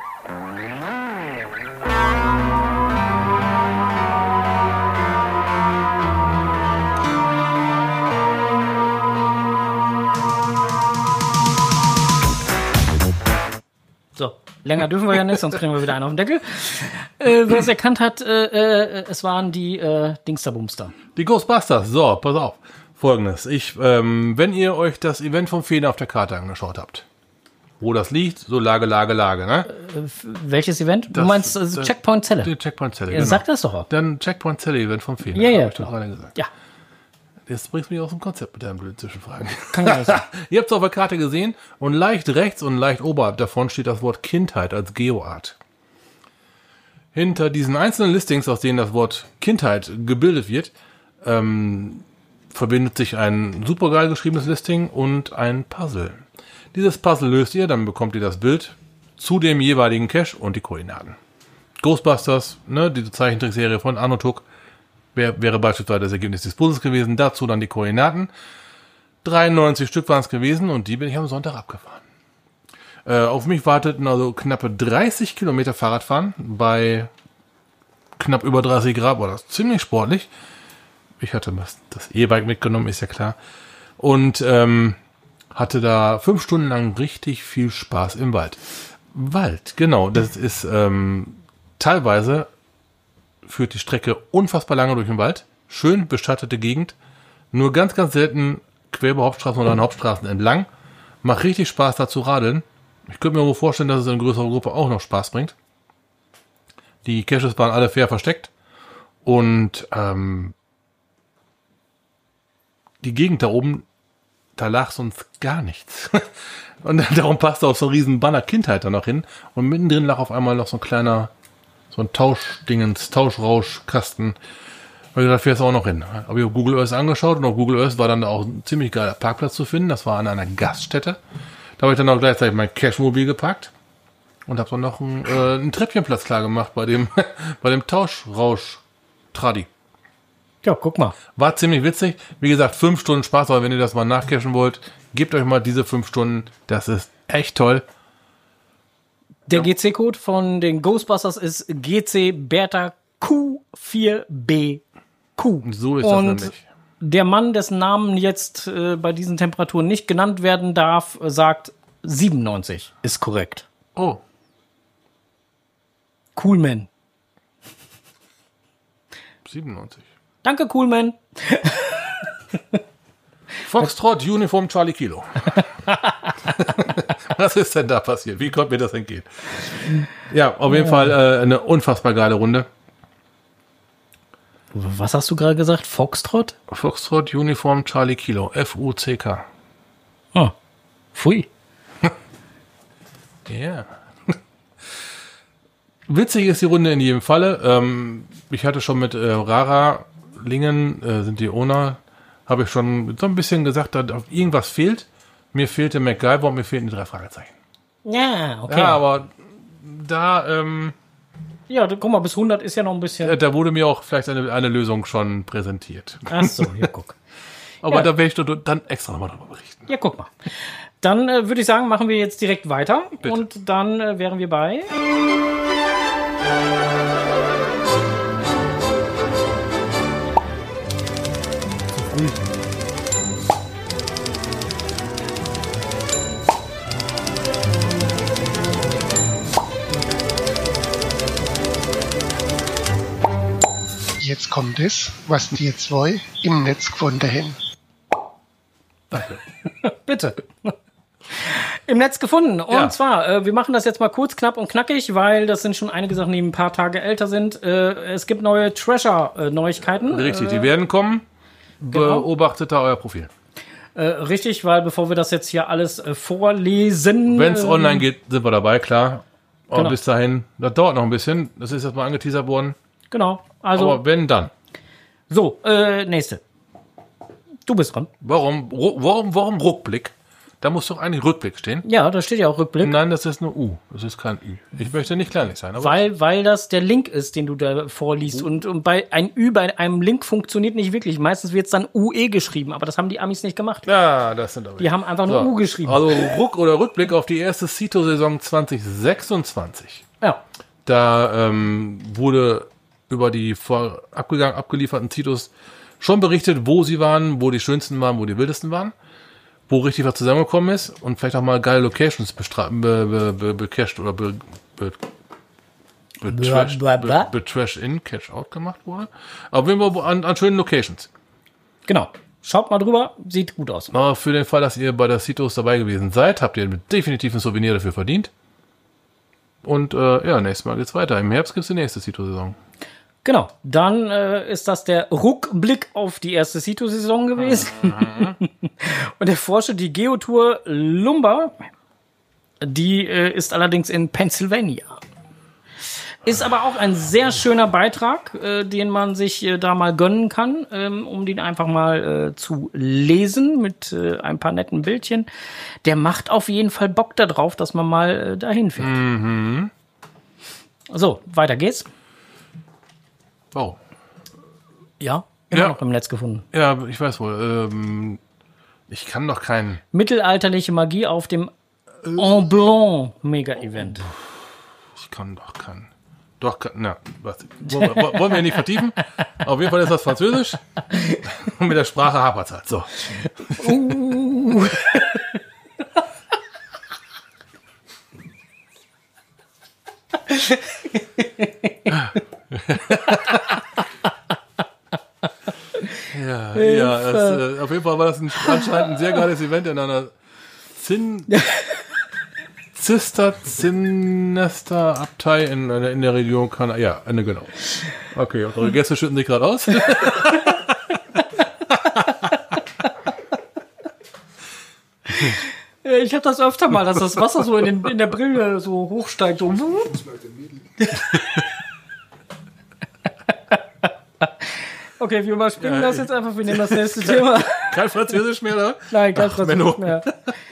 Speaker 1: So, länger dürfen wir ja nicht, sonst kriegen wir wieder einen auf den Deckel. Äh, wer es erkannt hat, äh, äh, es waren die äh, Dingsterbumster.
Speaker 2: Die Ghostbusters. So, pass auf. Folgendes. Ich, ähm, wenn ihr euch das Event vom Feen auf der Karte angeschaut habt, wo das liegt, so Lage, Lage, Lage, ne?
Speaker 1: Welches Event? du
Speaker 2: Das-
Speaker 1: meinst äh,
Speaker 2: das-
Speaker 1: Checkpoint Zelle?
Speaker 2: Die Checkpoint Zelle,
Speaker 1: Ja, sag das doch auch.
Speaker 2: Dann Checkpoint Zelle Event vom Feen.
Speaker 1: Ja, ja,
Speaker 2: hab ich doch
Speaker 1: klar.
Speaker 2: gerade gesagt.
Speaker 1: Ja.
Speaker 2: Jetzt bringst du mich aus dem Konzept mit deinen blöden Zwischenfragen.
Speaker 1: Kann gar nicht sein.
Speaker 2: Ihr habt es auf der Karte gesehen und leicht rechts und leicht oberhalb davon steht das Wort Kindheit als Geoart. Hinter diesen einzelnen Listings, aus denen das Wort Kindheit gebildet wird, ähm, verbindet sich ein supergeil geschriebenes Listing und ein Puzzle. Dieses Puzzle löst ihr, dann bekommt ihr das Bild zu dem jeweiligen Cache und die Koordinaten. Ghostbusters, ne, diese Zeichentrickserie von Arno Tuck, wär, wäre beispielsweise das Ergebnis des Puzzles gewesen. Dazu dann die Koordinaten. dreiundneunzig Stück waren es gewesen und die bin ich am Sonntag abgefahren. Äh, auf mich warteten also knappe dreißig Kilometer Fahrradfahren. Bei knapp über dreißig Grad war das ziemlich sportlich. Ich hatte das E-Bike mitgenommen, ist ja klar. Und ähm, hatte da fünf Stunden lang richtig viel Spaß im Wald. Wald, genau. Das ist ähm, teilweise führt die Strecke unfassbar lange durch den Wald. Schön beschattete Gegend. Nur ganz, ganz selten quer über Hauptstraßen oder an Hauptstraßen entlang. Macht richtig Spaß, da zu radeln. Ich könnte mir wohl vorstellen, dass es in größerer Gruppe auch noch Spaß bringt. Die Caches waren alle fair versteckt. Und ähm, die Gegend da oben, da lag sonst gar nichts. Und darum passte auch so ein riesen Banner Kindheit da noch hin. Und mittendrin lag auf einmal noch so ein kleiner, so ein Tauschdingens, Tauschrauschkasten. Und da fährst du auch noch hin. Habe ich auf Google Earth angeschaut und auf Google Earth war dann auch ein ziemlich geiler Parkplatz zu finden. Das war an einer Gaststätte. Da habe ich dann auch gleichzeitig mein Cache-Mobil gepackt und habe dann noch einen, äh, einen Treppchenplatz klar gemacht bei dem, bei dem Tauschrausch-Tradi.
Speaker 1: Ja, guck mal.
Speaker 2: War ziemlich witzig. Wie gesagt, fünf Stunden Spaß, aber wenn ihr das mal nachcachen wollt, gebt euch mal diese fünf Stunden. Das ist echt toll.
Speaker 1: Der G C-Code von den Ghostbusters ist G C Bertha Q vier B Q.
Speaker 2: So ist das
Speaker 1: Und
Speaker 2: nämlich.
Speaker 1: der Mann, dessen Namen jetzt äh, bei diesen Temperaturen nicht genannt werden darf, äh, sagt siebenundneunzig. Ist korrekt.
Speaker 2: Oh.
Speaker 1: Coolman.
Speaker 2: siebenundneunzig.
Speaker 1: Danke, Coolman.
Speaker 2: Foxtrot, Uniform, Charlie Kilo. Was ist denn da passiert? Wie konnte mir das entgehen? Ja, auf jeden Fall äh, eine unfassbar geile Runde.
Speaker 1: Was hast du gerade gesagt? Foxtrot?
Speaker 2: Foxtrot, Uniform, Charlie Kilo. F U C K.
Speaker 1: Oh. Pfui.
Speaker 2: Ja. Yeah. Witzig ist die Runde in jedem Falle. Ähm, ich hatte schon mit äh, Rara Lingen, äh, sind die Owner, habe ich schon so ein bisschen gesagt, dass irgendwas fehlt. Mir fehlte MacGyver und mir fehlten die drei Fragezeichen.
Speaker 1: Ja, okay.
Speaker 2: Ja, aber da, ähm,
Speaker 1: Ja, du, guck mal, bis hundert ist ja noch ein bisschen.
Speaker 2: da wurde mir auch vielleicht eine, eine Lösung schon präsentiert.
Speaker 1: Ach so, ja, guck.
Speaker 2: Aber
Speaker 1: Ja.
Speaker 2: da werde ich dann extra nochmal darüber berichten.
Speaker 1: Ja, guck mal. Dann äh, würde ich sagen, machen wir jetzt direkt weiter.
Speaker 2: Bitte.
Speaker 1: Und dann äh, wären wir bei.
Speaker 5: Jetzt kommt es, was die zwei im Netz gefunden haben.
Speaker 1: Bitte. Im Netz gefunden. Und
Speaker 2: Ja.
Speaker 1: zwar, äh, wir machen das jetzt mal kurz, knapp und knackig, weil das sind schon einige Sachen, die ein paar Tage älter sind. Äh, es gibt neue Treasure-Neuigkeiten.
Speaker 2: Richtig, die werden kommen.
Speaker 1: genau.
Speaker 2: Beobachtet da euer Profil.
Speaker 1: Äh, richtig, weil bevor wir das jetzt hier alles äh, vorlesen.
Speaker 2: Wenn es
Speaker 1: ähm,
Speaker 2: online geht, sind wir dabei, klar. Aber
Speaker 1: Genau.
Speaker 2: bis dahin, das dauert noch ein bisschen. Das ist jetzt mal angeteasert worden.
Speaker 1: Genau. Also,
Speaker 2: Aber wenn, dann.
Speaker 1: so, äh, nächste. Du bist dran.
Speaker 2: Warum, Ru- warum, warum Rückblick? Da muss doch eigentlich Rückblick stehen.
Speaker 1: Ja, da steht ja auch Rückblick.
Speaker 2: Nein, das ist nur U. Das ist kein Ü. Ich möchte nicht kleinlich sein. Aber
Speaker 1: Weil, weil das der Link ist, den du da vorliest. Und, und bei ein Ü bei einem Link funktioniert nicht wirklich. Meistens wird es dann U E geschrieben, aber das haben die Amis nicht gemacht.
Speaker 2: ja, das sind aber.
Speaker 1: Die haben einfach nur
Speaker 2: So.
Speaker 1: U geschrieben.
Speaker 2: Also Ruck oder Rückblick auf die erste Cito-Saison zwanzig sechsundzwanzig.
Speaker 1: Ja.
Speaker 2: Da ähm, wurde über die vor abgegangen, abgelieferten Citos schon berichtet, wo sie waren, wo die schönsten waren, wo die wildesten waren, wo richtig was zusammengekommen ist und vielleicht auch mal geile Locations bestra- be, be, be, becached oder be, be, betrashed,
Speaker 1: Bla, bla, bla.
Speaker 2: be, betrashed in, catch out gemacht wurde. Aber wenn wir an, an schönen Locations.
Speaker 1: Genau. Schaut mal drüber, sieht gut aus.
Speaker 2: Aber für den Fall, dass ihr bei der Citos dabei gewesen seid, habt ihr definitiv ein Souvenir dafür verdient. Und äh, ja, nächstes Mal geht's weiter. Im Herbst gibt's die nächste Cito-Saison.
Speaker 1: Genau, dann äh, ist das der Rückblick auf die erste Sito-Saison gewesen. Und der Forscher, die Geotour Lumber, die äh, ist allerdings in Pennsylvania. Ist aber auch ein sehr schöner Beitrag, äh, den man sich äh, da mal gönnen kann, ähm, um den einfach mal äh, zu lesen mit äh, ein paar netten Bildchen. Der macht auf jeden Fall Bock da drauf, dass man mal äh, dahin fährt.
Speaker 2: Mhm.
Speaker 1: So, weiter geht's.
Speaker 2: Oh.
Speaker 1: Ja, immer
Speaker 2: Ja.
Speaker 1: noch im Netz gefunden.
Speaker 2: Ja, ich weiß wohl. Ähm, ich kann doch keinen.
Speaker 1: Mittelalterliche Magie auf dem En Blanc Mega-Event.
Speaker 2: Ich kann doch keinen. Doch, kann, na, was, wollen, wir, wollen wir nicht vertiefen? Auf jeden Fall ist das Französisch. Und mit der Sprache hapert's halt. So.
Speaker 1: Uh.
Speaker 2: Ja, ja das, äh, auf jeden Fall war das ein, anscheinend ein sehr geiles Event in einer Zin, Zister-Zinester-Abtei in, in der Region Kanada. Ja, eine genau. Okay, unsere Gäste schütten sich gerade aus.
Speaker 1: Ich habe das öfter mal, dass das Wasser so in, den, in der Brille so hochsteigt. So. Okay, wir überspringen
Speaker 2: Ja,
Speaker 1: das jetzt einfach. Wir nehmen das nächste Thema.
Speaker 2: Kein Französisch mehr, oder?
Speaker 1: Nein, kein
Speaker 2: Ach,
Speaker 1: Französisch
Speaker 2: Menno.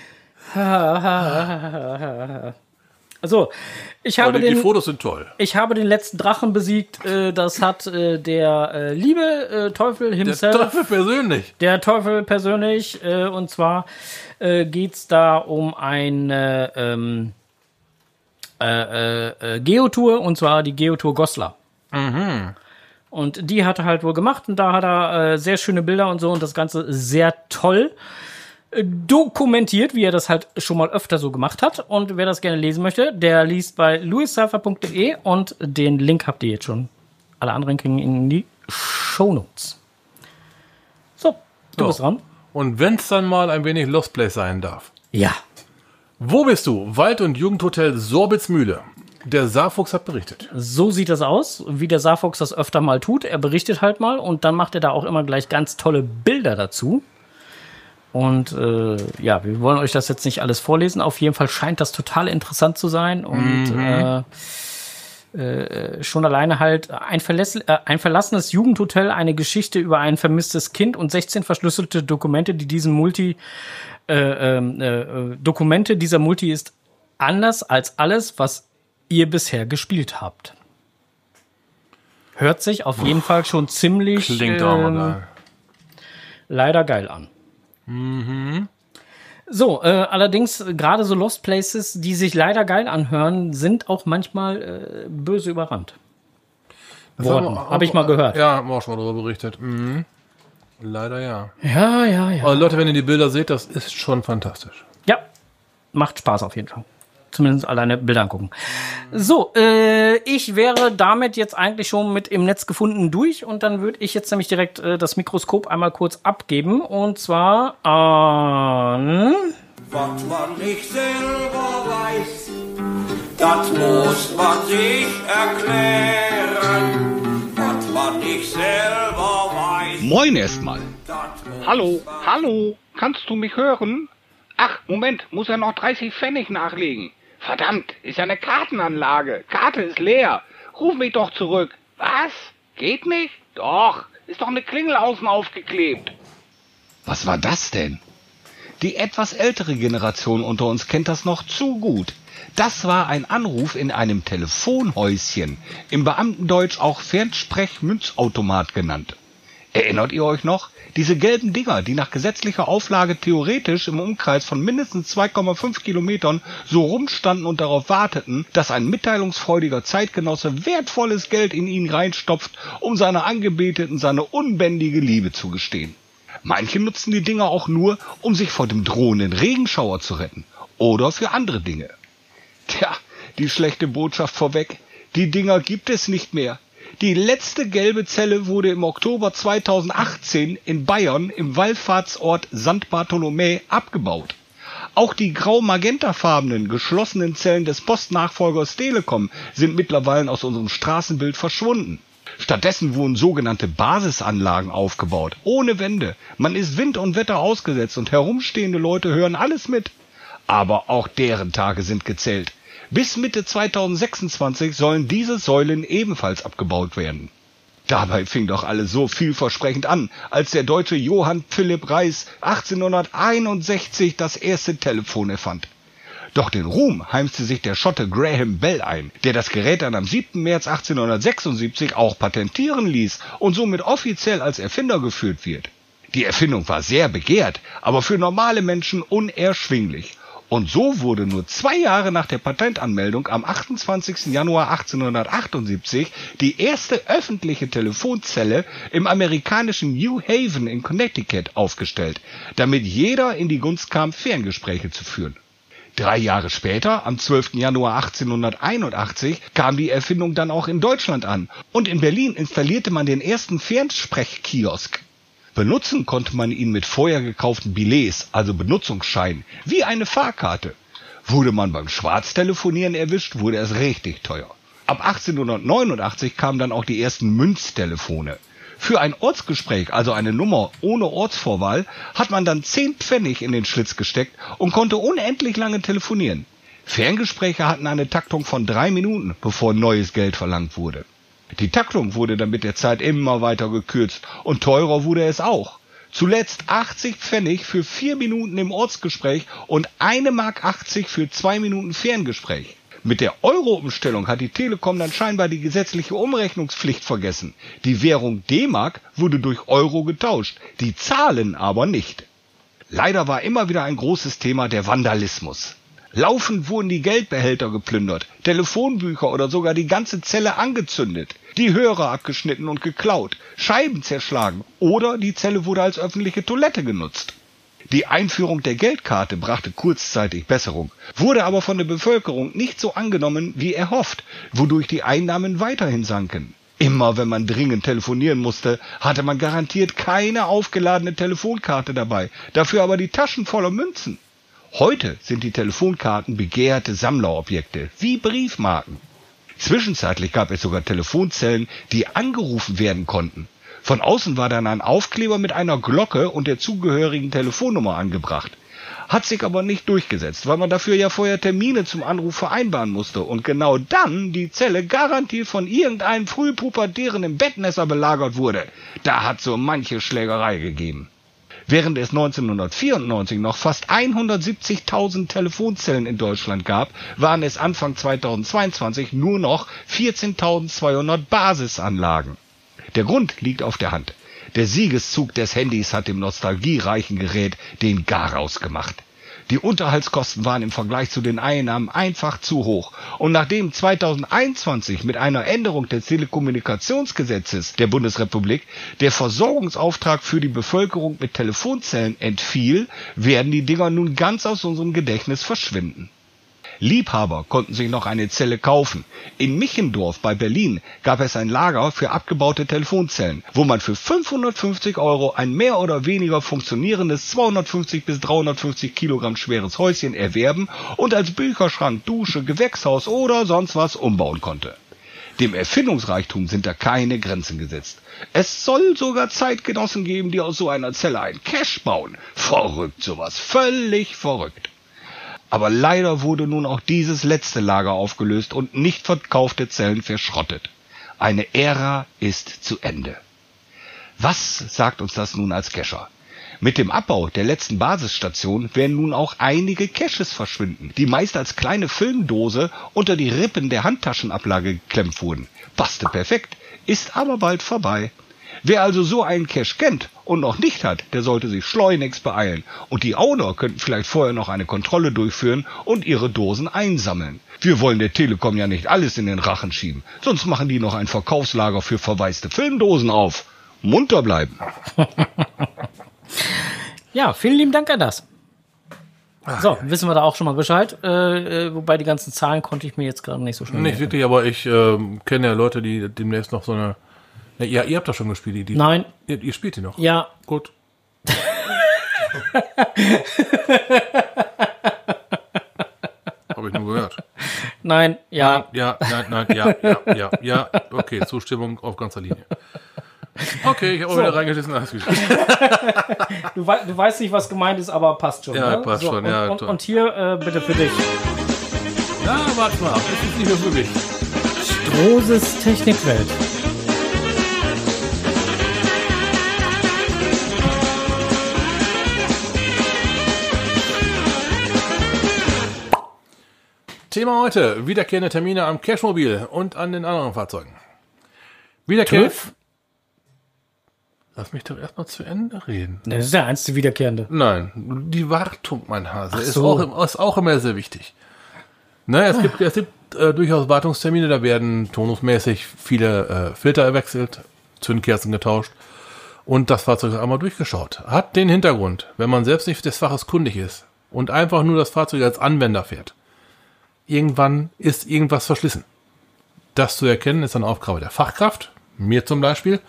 Speaker 1: mehr. Also, ich habe
Speaker 2: Aber die, die
Speaker 1: den,
Speaker 2: Fotos sind toll.
Speaker 1: ich habe den letzten Drachen besiegt. Äh, Das hat äh, der äh, liebe äh, Teufel
Speaker 2: Der
Speaker 1: himself.
Speaker 2: Teufel persönlich.
Speaker 1: Der Teufel persönlich, äh, und zwar äh, geht's da um eine ähm, äh, äh, äh, Geotour, und zwar die Geotour Goslar.
Speaker 2: Mhm.
Speaker 1: Und die hat er halt wohl gemacht, und da hat er äh, sehr schöne Bilder und so, und das Ganze sehr toll äh, dokumentiert, wie er das halt schon mal öfter so gemacht hat. Und wer das gerne lesen möchte, der liest bei louis cypher punkt de, und den Link habt ihr jetzt schon. Alle anderen kriegen ihn in die Shownotes. So, du
Speaker 2: So.
Speaker 1: bist dran.
Speaker 2: Und wenn's dann mal ein wenig Lost Place sein darf.
Speaker 1: Ja.
Speaker 2: Wo bist du? Wald- und Jugendhotel Sorbitzmühle. Der Saarfuchs hat berichtet.
Speaker 1: So sieht das aus, wie der Saarfuchs das öfter mal tut. Er berichtet halt mal, und dann macht er da auch immer gleich ganz tolle Bilder dazu. Und äh, ja, wir wollen euch das jetzt nicht alles vorlesen. Auf jeden Fall scheint das total interessant zu sein. Und mhm. äh, äh, schon alleine halt ein, Verläss äh, ein verlassenes Jugendhotel, eine Geschichte über ein vermisstes Kind und sechzehn verschlüsselte Dokumente, die diesen Multi äh, äh, Dokumente dieser Multi ist anders als alles, was ihr bisher gespielt habt. Hört sich auf jeden Fall schon ziemlich
Speaker 2: Klingt auch mal
Speaker 1: ähm,
Speaker 2: geil.
Speaker 1: leider geil an.
Speaker 2: Mhm.
Speaker 1: So, äh, allerdings gerade so Lost Places, die sich leider geil anhören, sind auch manchmal äh, böse überrannt. Worden, habe ich mal gehört.
Speaker 2: Ja, haben wir auch schon mal darüber berichtet. Mhm. Leider ja.
Speaker 1: Ja, ja, ja.
Speaker 2: Aber Leute, wenn ihr die Bilder seht, das ist schon fantastisch.
Speaker 1: Ja, macht Spaß auf jeden Fall. Zumindest alleine Bilder angucken. So, äh, ich wäre damit jetzt eigentlich schon mit im Netz gefunden durch, und dann würde ich jetzt nämlich direkt äh, das Mikroskop einmal kurz abgeben, und zwar an...
Speaker 6: Was man nicht selber weiß, das muss man sich erklären. Was man nicht selber weiß.
Speaker 7: Moin erstmal.
Speaker 6: das muss
Speaker 7: Hallo,
Speaker 6: man-
Speaker 7: hallo, kannst du mich hören? Ach, Moment, muss er noch dreißig Pfennig nachlegen. Verdammt, ist ja eine Kartenanlage. Karte ist leer. Ruf mich doch zurück. Was? Geht nicht? Doch, ist doch eine Klingel außen aufgeklebt. Was war das denn? Die etwas ältere Generation unter uns kennt das noch zu gut. Das war ein Anruf in einem Telefonhäuschen, im Beamtendeutsch auch Fernsprech-Münzautomat genannt. Erinnert ihr euch noch? Diese gelben Dinger, die nach gesetzlicher Auflage theoretisch im Umkreis von mindestens zwei Komma fünf Kilometern so rumstanden und darauf warteten, dass ein mitteilungsfreudiger Zeitgenosse wertvolles Geld in ihn reinstopft, um seiner Angebeteten seine unbändige Liebe zu gestehen. Manche nutzen die Dinger auch nur, um sich vor dem drohenden Regenschauer zu retten. Oder für andere Dinge. Tja, die schlechte Botschaft vorweg. Die Dinger gibt es nicht mehr. Die letzte gelbe Zelle wurde im Oktober zweitausendachtzehn in Bayern im Wallfahrtsort Sankt Bartholomä abgebaut. Auch die grau-magentafarbenen geschlossenen Zellen des Postnachfolgers Telekom sind mittlerweile aus unserem Straßenbild verschwunden. Stattdessen wurden sogenannte Basisanlagen aufgebaut, ohne Wände. Man ist Wind und Wetter ausgesetzt und herumstehende Leute hören alles mit. Aber auch deren Tage sind gezählt. Bis Mitte zweitausendsechsundzwanzig sollen diese Säulen ebenfalls abgebaut werden. Dabei fing doch alles so vielversprechend an, als der Deutsche Johann Philipp Reis achtzehnhunderteinundsechzig das erste Telefon erfand. Doch den Ruhm heimste sich der Schotte Graham Bell ein, der das Gerät dann am siebten März achtzehnhundertsechsundsiebzig auch patentieren ließ und somit offiziell als Erfinder geführt wird. Die Erfindung war sehr begehrt, aber für normale Menschen unerschwinglich. Und so wurde nur zwei Jahre nach der Patentanmeldung am achtundzwanzigsten Januar achtzehnhundertachtundsiebzig die erste öffentliche Telefonzelle im amerikanischen New Haven in Connecticut aufgestellt, damit jeder in die Gunst kam, Ferngespräche zu führen. Drei Jahre später, am zwölften Januar achtzehnhunderteinundachtzig, kam die Erfindung dann auch in Deutschland an und in Berlin installierte man den ersten Fernsprechkiosk. Benutzen konnte man ihn mit vorher gekauften Billets, also Benutzungsscheinen, wie eine Fahrkarte. Wurde man beim Schwarztelefonieren erwischt, wurde es richtig teuer. Ab achtzehnhundertneunundachtzig kamen dann auch die ersten Münztelefone. Für ein Ortsgespräch, also eine Nummer ohne Ortsvorwahl, hat man dann zehn Pfennig in den Schlitz gesteckt und konnte unendlich lange telefonieren. Ferngespräche hatten eine Taktung von drei Minuten, bevor neues Geld verlangt wurde. Die Taktung wurde dann mit der Zeit immer weiter gekürzt und teurer wurde es auch. Zuletzt achtzig Pfennig für vier Minuten im Ortsgespräch und eine Mark achtzig für zwei Minuten Ferngespräch. Mit der Euro-Umstellung hat die Telekom dann scheinbar die gesetzliche Umrechnungspflicht vergessen. Die Währung D-Mark wurde durch Euro getauscht, die Zahlen aber nicht. Leider war immer wieder ein großes Thema der Vandalismus. Laufend wurden die Geldbehälter geplündert, Telefonbücher oder sogar die ganze Zelle angezündet, die Hörer abgeschnitten und geklaut, Scheiben zerschlagen oder die Zelle wurde als öffentliche Toilette genutzt. Die Einführung der Geldkarte brachte kurzzeitig Besserung, wurde aber von der Bevölkerung nicht so angenommen wie erhofft, wodurch die Einnahmen weiterhin sanken. Immer wenn man dringend telefonieren musste, hatte man garantiert keine aufgeladene Telefonkarte dabei, dafür aber die Taschen voller Münzen. Heute sind die Telefonkarten begehrte Sammlerobjekte, wie Briefmarken. Zwischenzeitlich gab es sogar Telefonzellen, die angerufen werden konnten. Von außen war dann ein Aufkleber mit einer Glocke und der zugehörigen Telefonnummer angebracht. Hat sich aber nicht durchgesetzt, weil man dafür ja vorher Termine zum Anruf vereinbaren musste und genau dann die Zelle garantiert von irgendeinem Frühpubertären im Bettnässer belagert wurde. Da hat so manche Schlägerei gegeben. Während es neunzehnhundertvierundneunzig noch fast hundertsiebzigtausend Telefonzellen in Deutschland gab, waren es Anfang zweitausendzweiundzwanzig nur noch vierzehntausendzweihundert Basisanlagen. Der Grund liegt auf der Hand. Der Siegeszug des Handys hat dem nostalgiereichen Gerät den Garaus gemacht. Die Unterhaltskosten waren im Vergleich zu den Einnahmen einfach zu hoch. Und nachdem zweitausendeinundzwanzig mit einer Änderung des Telekommunikationsgesetzes der Bundesrepublik der Versorgungsauftrag für die Bevölkerung mit Telefonzellen entfiel, werden die Dinger nun ganz aus unserem Gedächtnis verschwinden. Liebhaber konnten sich noch eine Zelle kaufen. In Michendorf bei Berlin gab es ein Lager für abgebaute Telefonzellen, wo man für fünfhundertfünfzig Euro ein mehr oder weniger funktionierendes zweihundertfünfzig bis dreihundertfünfzig Kilogramm schweres Häuschen erwerben und als Bücherschrank, Dusche, Gewächshaus oder sonst was umbauen konnte. Dem Erfindungsreichtum sind da keine Grenzen gesetzt. Es soll sogar Zeitgenossen geben, die aus so einer Zelle einen Cache bauen. Verrückt sowas, völlig verrückt. Aber leider wurde nun auch dieses letzte Lager aufgelöst und nicht verkaufte Zellen verschrottet. Eine Ära ist zu Ende. Was sagt uns das nun als Cacher? Mit dem Abbau der letzten Basisstation werden nun auch einige Caches verschwinden, die meist als kleine Filmdose unter die Rippen der Handtaschenablage geklemmt wurden. Passte perfekt, ist aber bald vorbei. Wer also so einen Cache kennt und noch nicht hat, der sollte sich schleunigst beeilen. Und die Owner könnten vielleicht vorher noch eine Kontrolle durchführen und ihre Dosen einsammeln. Wir wollen der Telekom ja nicht alles in den Rachen schieben, sonst machen die noch ein Verkaufslager für verwaiste Filmdosen auf. Munter bleiben.
Speaker 1: Ja, vielen lieben Dank an das. So, wissen wir da auch schon mal Bescheid. Äh, äh, wobei die ganzen Zahlen konnte ich mir jetzt gerade nicht so schnell
Speaker 2: Nicht
Speaker 1: merken.
Speaker 2: wirklich, aber ich äh, kenne ja Leute, die demnächst noch so eine... Ja, ihr, ihr habt doch schon gespielt. Die, die,
Speaker 1: Nein.
Speaker 2: Ihr, ihr spielt die noch?
Speaker 1: Ja.
Speaker 2: Gut. Habe ich nur gehört.
Speaker 1: nein, ja.
Speaker 2: Ja, nein, nein, ja, ja, ja, ja. Okay, Zustimmung auf ganzer Linie. Okay, ich habe
Speaker 1: So.
Speaker 2: wieder reingeschissen. Alles gut.
Speaker 1: Du, wei du weißt nicht, was gemeint ist, aber passt schon.
Speaker 2: Ja,
Speaker 1: ne?
Speaker 2: passt schon,
Speaker 1: und,
Speaker 2: ja,
Speaker 1: Und,
Speaker 2: toll.
Speaker 1: und hier äh, bitte für dich.
Speaker 2: Ja, warte mal ab. Das ist nicht mehr für mich.
Speaker 1: Strohses Technikwelt.
Speaker 2: Thema heute: wiederkehrende Termine am Cashmobil und an den anderen Fahrzeugen. Wiederkehrende.
Speaker 1: TÜV?
Speaker 2: Lass mich doch erstmal zu Ende reden.
Speaker 1: Das ist der einzige Wiederkehrende.
Speaker 2: Nein, die Wartung, mein Hase, ist,
Speaker 1: so.
Speaker 2: auch, im- ist auch immer sehr wichtig. Ne, es gibt, es gibt äh, durchaus Wartungstermine, da werden tonusmäßig viele äh, Filter gewechselt, Zündkerzen getauscht und das Fahrzeug ist einmal durchgeschaut. Hat den Hintergrund, wenn man selbst nicht des Faches kundig ist und einfach nur das Fahrzeug als Anwender fährt, irgendwann ist irgendwas verschlissen. Das zu erkennen ist dann Aufgabe der Fachkraft, mir zum Beispiel,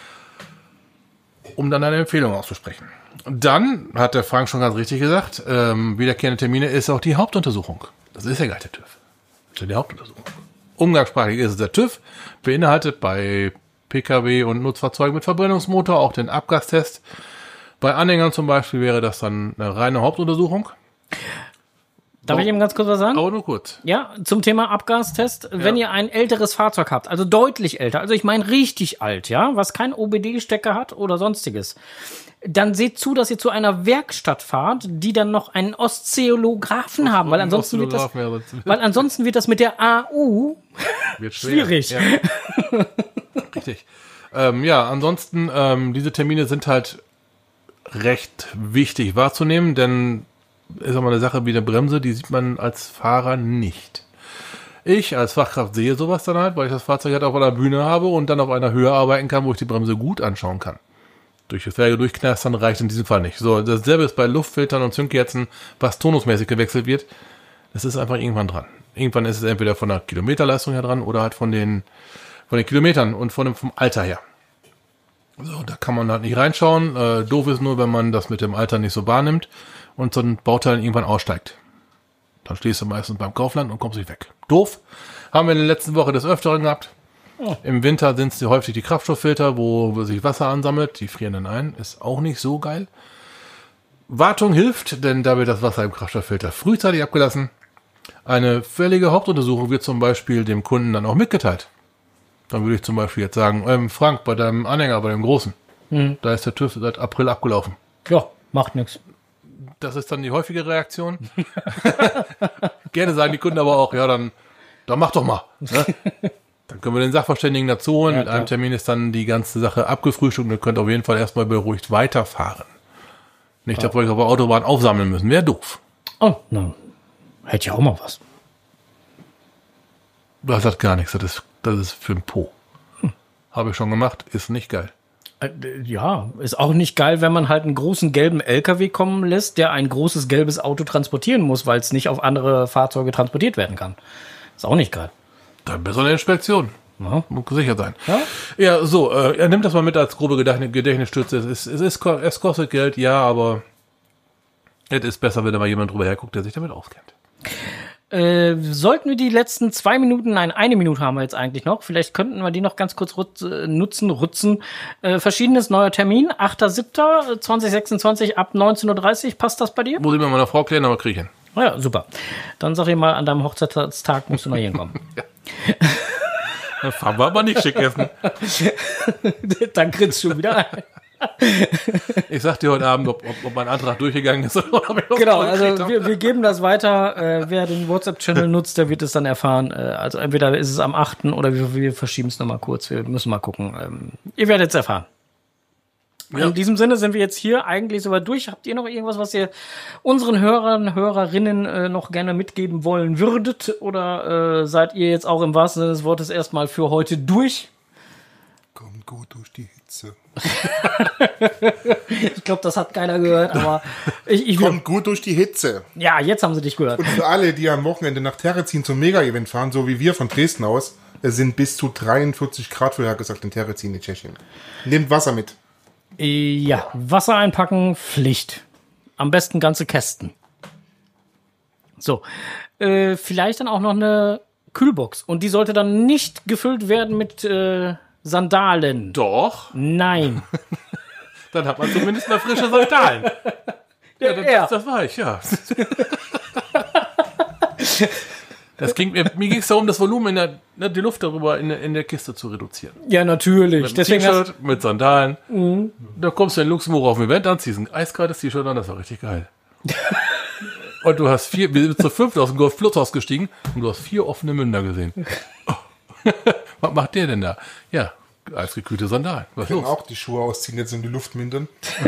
Speaker 2: um dann eine Empfehlung auszusprechen. Dann hat der Frank schon ganz richtig gesagt, ähm, wiederkehrende Termine ist auch die Hauptuntersuchung. Das ist ja gar nicht der TÜV. Das ist ja die Hauptuntersuchung. Umgangssprachlich ist es der TÜV, beinhaltet bei Pkw und Nutzfahrzeugen mit Verbrennungsmotor auch den Abgastest. Bei Anhängern zum Beispiel wäre das dann eine reine Hauptuntersuchung.
Speaker 1: Darf ich eben ganz kurz was sagen?
Speaker 2: Aber nur kurz.
Speaker 1: Ja, zum Thema Abgastest. Wenn ihr ein älteres Fahrzeug habt, also deutlich älter, also ich meine richtig alt, ja, was kein O B D-Stecker hat oder sonstiges, dann seht zu, dass ihr zu einer Werkstatt fahrt, die dann noch einen Oszillographen haben, weil ansonsten wird das,
Speaker 2: Oszillographen, ja, sonst
Speaker 1: weil ansonsten wird das mit der A U
Speaker 2: wird schwer.
Speaker 1: schwierig.
Speaker 2: Ja. Richtig. Ähm, ja, ansonsten, ähm, diese Termine sind halt recht wichtig wahrzunehmen, denn ist aber eine Sache wie eine Bremse, die sieht man als Fahrer nicht. Ich als Fachkraft sehe sowas dann halt, weil ich das Fahrzeug halt auf einer Bühne habe und dann auf einer Höhe arbeiten kann, wo ich die Bremse gut anschauen kann. Durch die Felge durchknastern reicht in diesem Fall nicht. So, dasselbe ist bei Luftfiltern und Zündkerzen, was tonusmäßig gewechselt wird. Das ist einfach irgendwann dran. Irgendwann ist es entweder von der Kilometerleistung her dran oder halt von den, von den Kilometern und von dem, vom Alter her. So, da kann man halt nicht reinschauen. Äh, doof ist nur, wenn man das mit dem Alter nicht so wahrnimmt und so ein Bauteil irgendwann aussteigt. Dann stehst du meistens beim Kaufland und kommst nicht weg. Doof. Haben wir in der letzten Woche des Öfteren gehabt. Oh. Im Winter sind es häufig die Kraftstofffilter, wo sich Wasser ansammelt. Die frieren dann ein. Ist auch nicht so geil. Wartung hilft, denn da wird das Wasser im Kraftstofffilter frühzeitig abgelassen. Eine völlige Hauptuntersuchung wird zum Beispiel dem Kunden dann auch mitgeteilt. Dann würde ich zum Beispiel jetzt sagen, ähm, Frank, bei deinem Anhänger, bei dem Großen, hm. da ist der TÜV seit April abgelaufen.
Speaker 1: Ja, macht nichts.
Speaker 2: Das ist dann die häufige Reaktion. Gerne sagen die Kunden aber auch, ja, dann, dann mach doch mal. Ne? Dann können wir den Sachverständigen dazu holen. Ja, mit klar. Einem Termin ist dann die ganze Sache abgefrühstückt und ihr könnt auf jeden Fall erstmal beruhigt weiterfahren. Nicht, dass wir euch auf der Autobahn aufsammeln müssen. Wäre doof.
Speaker 1: Oh, na, hätte ja auch mal was.
Speaker 2: Das hat gar nichts. Das ist, das ist für ein Po. Hm. Habe ich schon gemacht. Ist nicht geil.
Speaker 1: Ja, ist auch nicht geil, wenn man halt einen großen gelben L K W kommen lässt, der ein großes gelbes Auto transportieren muss, weil es nicht auf andere Fahrzeuge transportiert werden kann. Ist auch nicht geil.
Speaker 2: Dann besser eine Inspektion.
Speaker 1: Ja.
Speaker 2: Muss sicher sein.
Speaker 1: Ja,
Speaker 2: ja so, äh, er nimmt das mal mit als grobe Gedächtnisstütze. Es, ist, es, ist, es kostet Geld, ja, aber es ist besser, wenn da mal jemand drüber herguckt, der sich damit auskennt.
Speaker 1: Äh, sollten wir die letzten zwei Minuten, nein, eine Minute haben wir jetzt eigentlich noch, vielleicht könnten wir die noch ganz kurz rutz, äh, nutzen, rutzen. Äh, verschiedenes neuer Termin, achter siebter zweitausendsechsundzwanzig ab neunzehn Uhr dreißig, passt das bei dir?
Speaker 2: Muss ich mit meiner Frau klären, aber krieg ich hin.
Speaker 1: Ja, super. Dann sag ich mal, an deinem Hochzeitstag musst du noch hinkommen.
Speaker 2: Ja. Dann fahren wir aber nicht schick essen.
Speaker 1: Dann grinst du schon wieder ein.
Speaker 2: Ich sag dir heute Abend, ob, ob, ob mein Antrag durchgegangen ist oder ob ich noch
Speaker 1: Genau, also wir, wir geben das weiter. Äh, wer den WhatsApp-Channel nutzt, der wird es dann erfahren. Äh, also entweder ist es am achten oder wir, wir verschieben es nochmal kurz. Wir müssen mal gucken. Ähm, ihr werdet es erfahren. Ja. In diesem Sinne sind wir jetzt hier eigentlich soweit durch. Habt ihr noch irgendwas, was ihr unseren Hörern, Hörerinnen äh, noch gerne mitgeben wollen würdet? Oder äh, seid ihr jetzt auch im wahrsten Sinne des Wortes erstmal für heute durch?
Speaker 3: Kommt gut durch die Hitze.
Speaker 1: Ich glaube, das hat keiner gehört, aber ich, ich
Speaker 3: Kommt gut durch die Hitze.
Speaker 1: Ja, jetzt haben sie dich gehört.
Speaker 3: Und für alle, die am Wochenende nach Terezin zum Mega-Event fahren, so wie wir von Dresden aus, es sind bis zu dreiundvierzig Grad vorhergesagt in Terezin in Tschechien. Nehmt Wasser mit.
Speaker 1: Ja, Wasser einpacken, Pflicht. Am besten ganze Kästen. So, äh, vielleicht dann auch noch eine Kühlbox. Und die sollte dann nicht gefüllt werden mit äh, Sandalen.
Speaker 2: Doch.
Speaker 1: Nein.
Speaker 2: Dann hat man zumindest mal frische Sandalen. Ja, das,
Speaker 1: Ja.
Speaker 2: das, das war ich, ja. Das ging, mir mir ging es darum, das Volumen in der, ne, die Luft darüber in der, in der Kiste zu reduzieren.
Speaker 1: Ja, natürlich.
Speaker 2: Mit
Speaker 1: Deswegen hast,
Speaker 2: T-Shirt, mit Sandalen. Da kommst du in Luxemburg auf ein Event an, ziehst ein eiskaltes T-Shirt an, das war richtig geil. Und du hast vier, wir sind zu fünft aus dem Golf Plus ausgestiegen und du hast vier offene Münder gesehen. Oh. Was macht der denn da? Ja, eisgekühlte Sandalen. Was
Speaker 3: Können
Speaker 2: los?
Speaker 3: auch die Schuhe ausziehen, jetzt in die Luft mindern.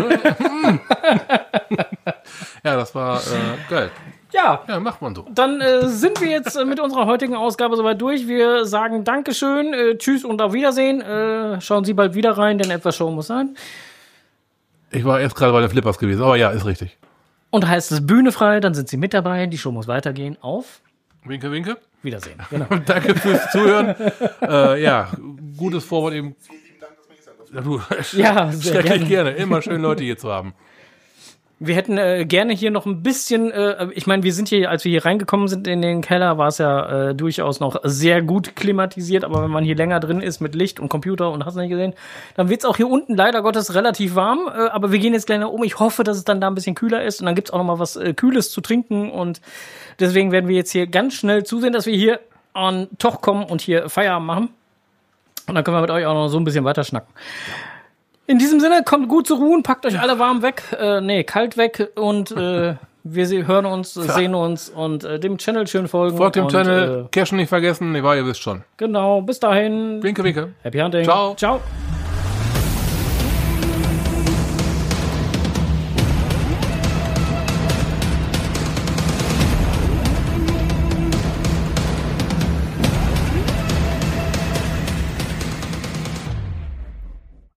Speaker 2: Ja, das war äh, geil.
Speaker 1: ja,
Speaker 2: Ja, macht man so.
Speaker 1: dann äh, sind wir jetzt äh, mit unserer heutigen Ausgabe soweit durch. Wir sagen Dankeschön, äh, tschüss und auf Wiedersehen. Äh, schauen Sie bald wieder rein, denn etwas Show muss sein.
Speaker 2: Ich war erst gerade bei den Flippers gewesen, aber ja, ist richtig.
Speaker 1: Und heißt es Bühne frei, dann sind Sie mit dabei. Die Show muss weitergehen. Auf
Speaker 2: Winke, winke.
Speaker 1: Wiedersehen. Genau.
Speaker 2: Danke fürs Zuhören. äh, ja, gutes Vorwort eben. Ja, du,
Speaker 1: Ja, sehr
Speaker 2: schrecklich
Speaker 1: gerne.
Speaker 2: gerne. Immer schön Leute hier zu haben.
Speaker 1: Wir hätten äh, gerne hier noch ein bisschen, äh, ich meine, wir sind hier, als wir hier reingekommen sind in den Keller, war es ja äh, durchaus noch sehr gut klimatisiert, aber wenn man hier länger drin ist mit Licht und Computer und hast nicht gesehen, dann wird es auch hier unten leider Gottes relativ warm, äh, aber wir gehen jetzt gleich nach oben. Ich hoffe, dass es dann da ein bisschen kühler ist und dann gibt's auch noch mal was äh, Kühles zu trinken und deswegen werden wir jetzt hier ganz schnell zusehen, dass wir hier an Toch kommen und hier Feierabend machen und dann können wir mit euch auch noch so ein bisschen weiter schnacken. In diesem Sinne, kommt gut zur Ruhe, packt euch alle warm weg, äh, nee, kalt weg und äh, wir se- hören uns, sehen uns und äh, dem Channel schön folgen.
Speaker 2: Folgt dem
Speaker 1: und,
Speaker 2: Channel,
Speaker 1: Äh,
Speaker 2: Cashen nicht vergessen, ich war, ihr wisst schon.
Speaker 1: genau, bis dahin.
Speaker 2: Winke, winke.
Speaker 1: Happy Hunting.
Speaker 2: Ciao.
Speaker 1: Ciao.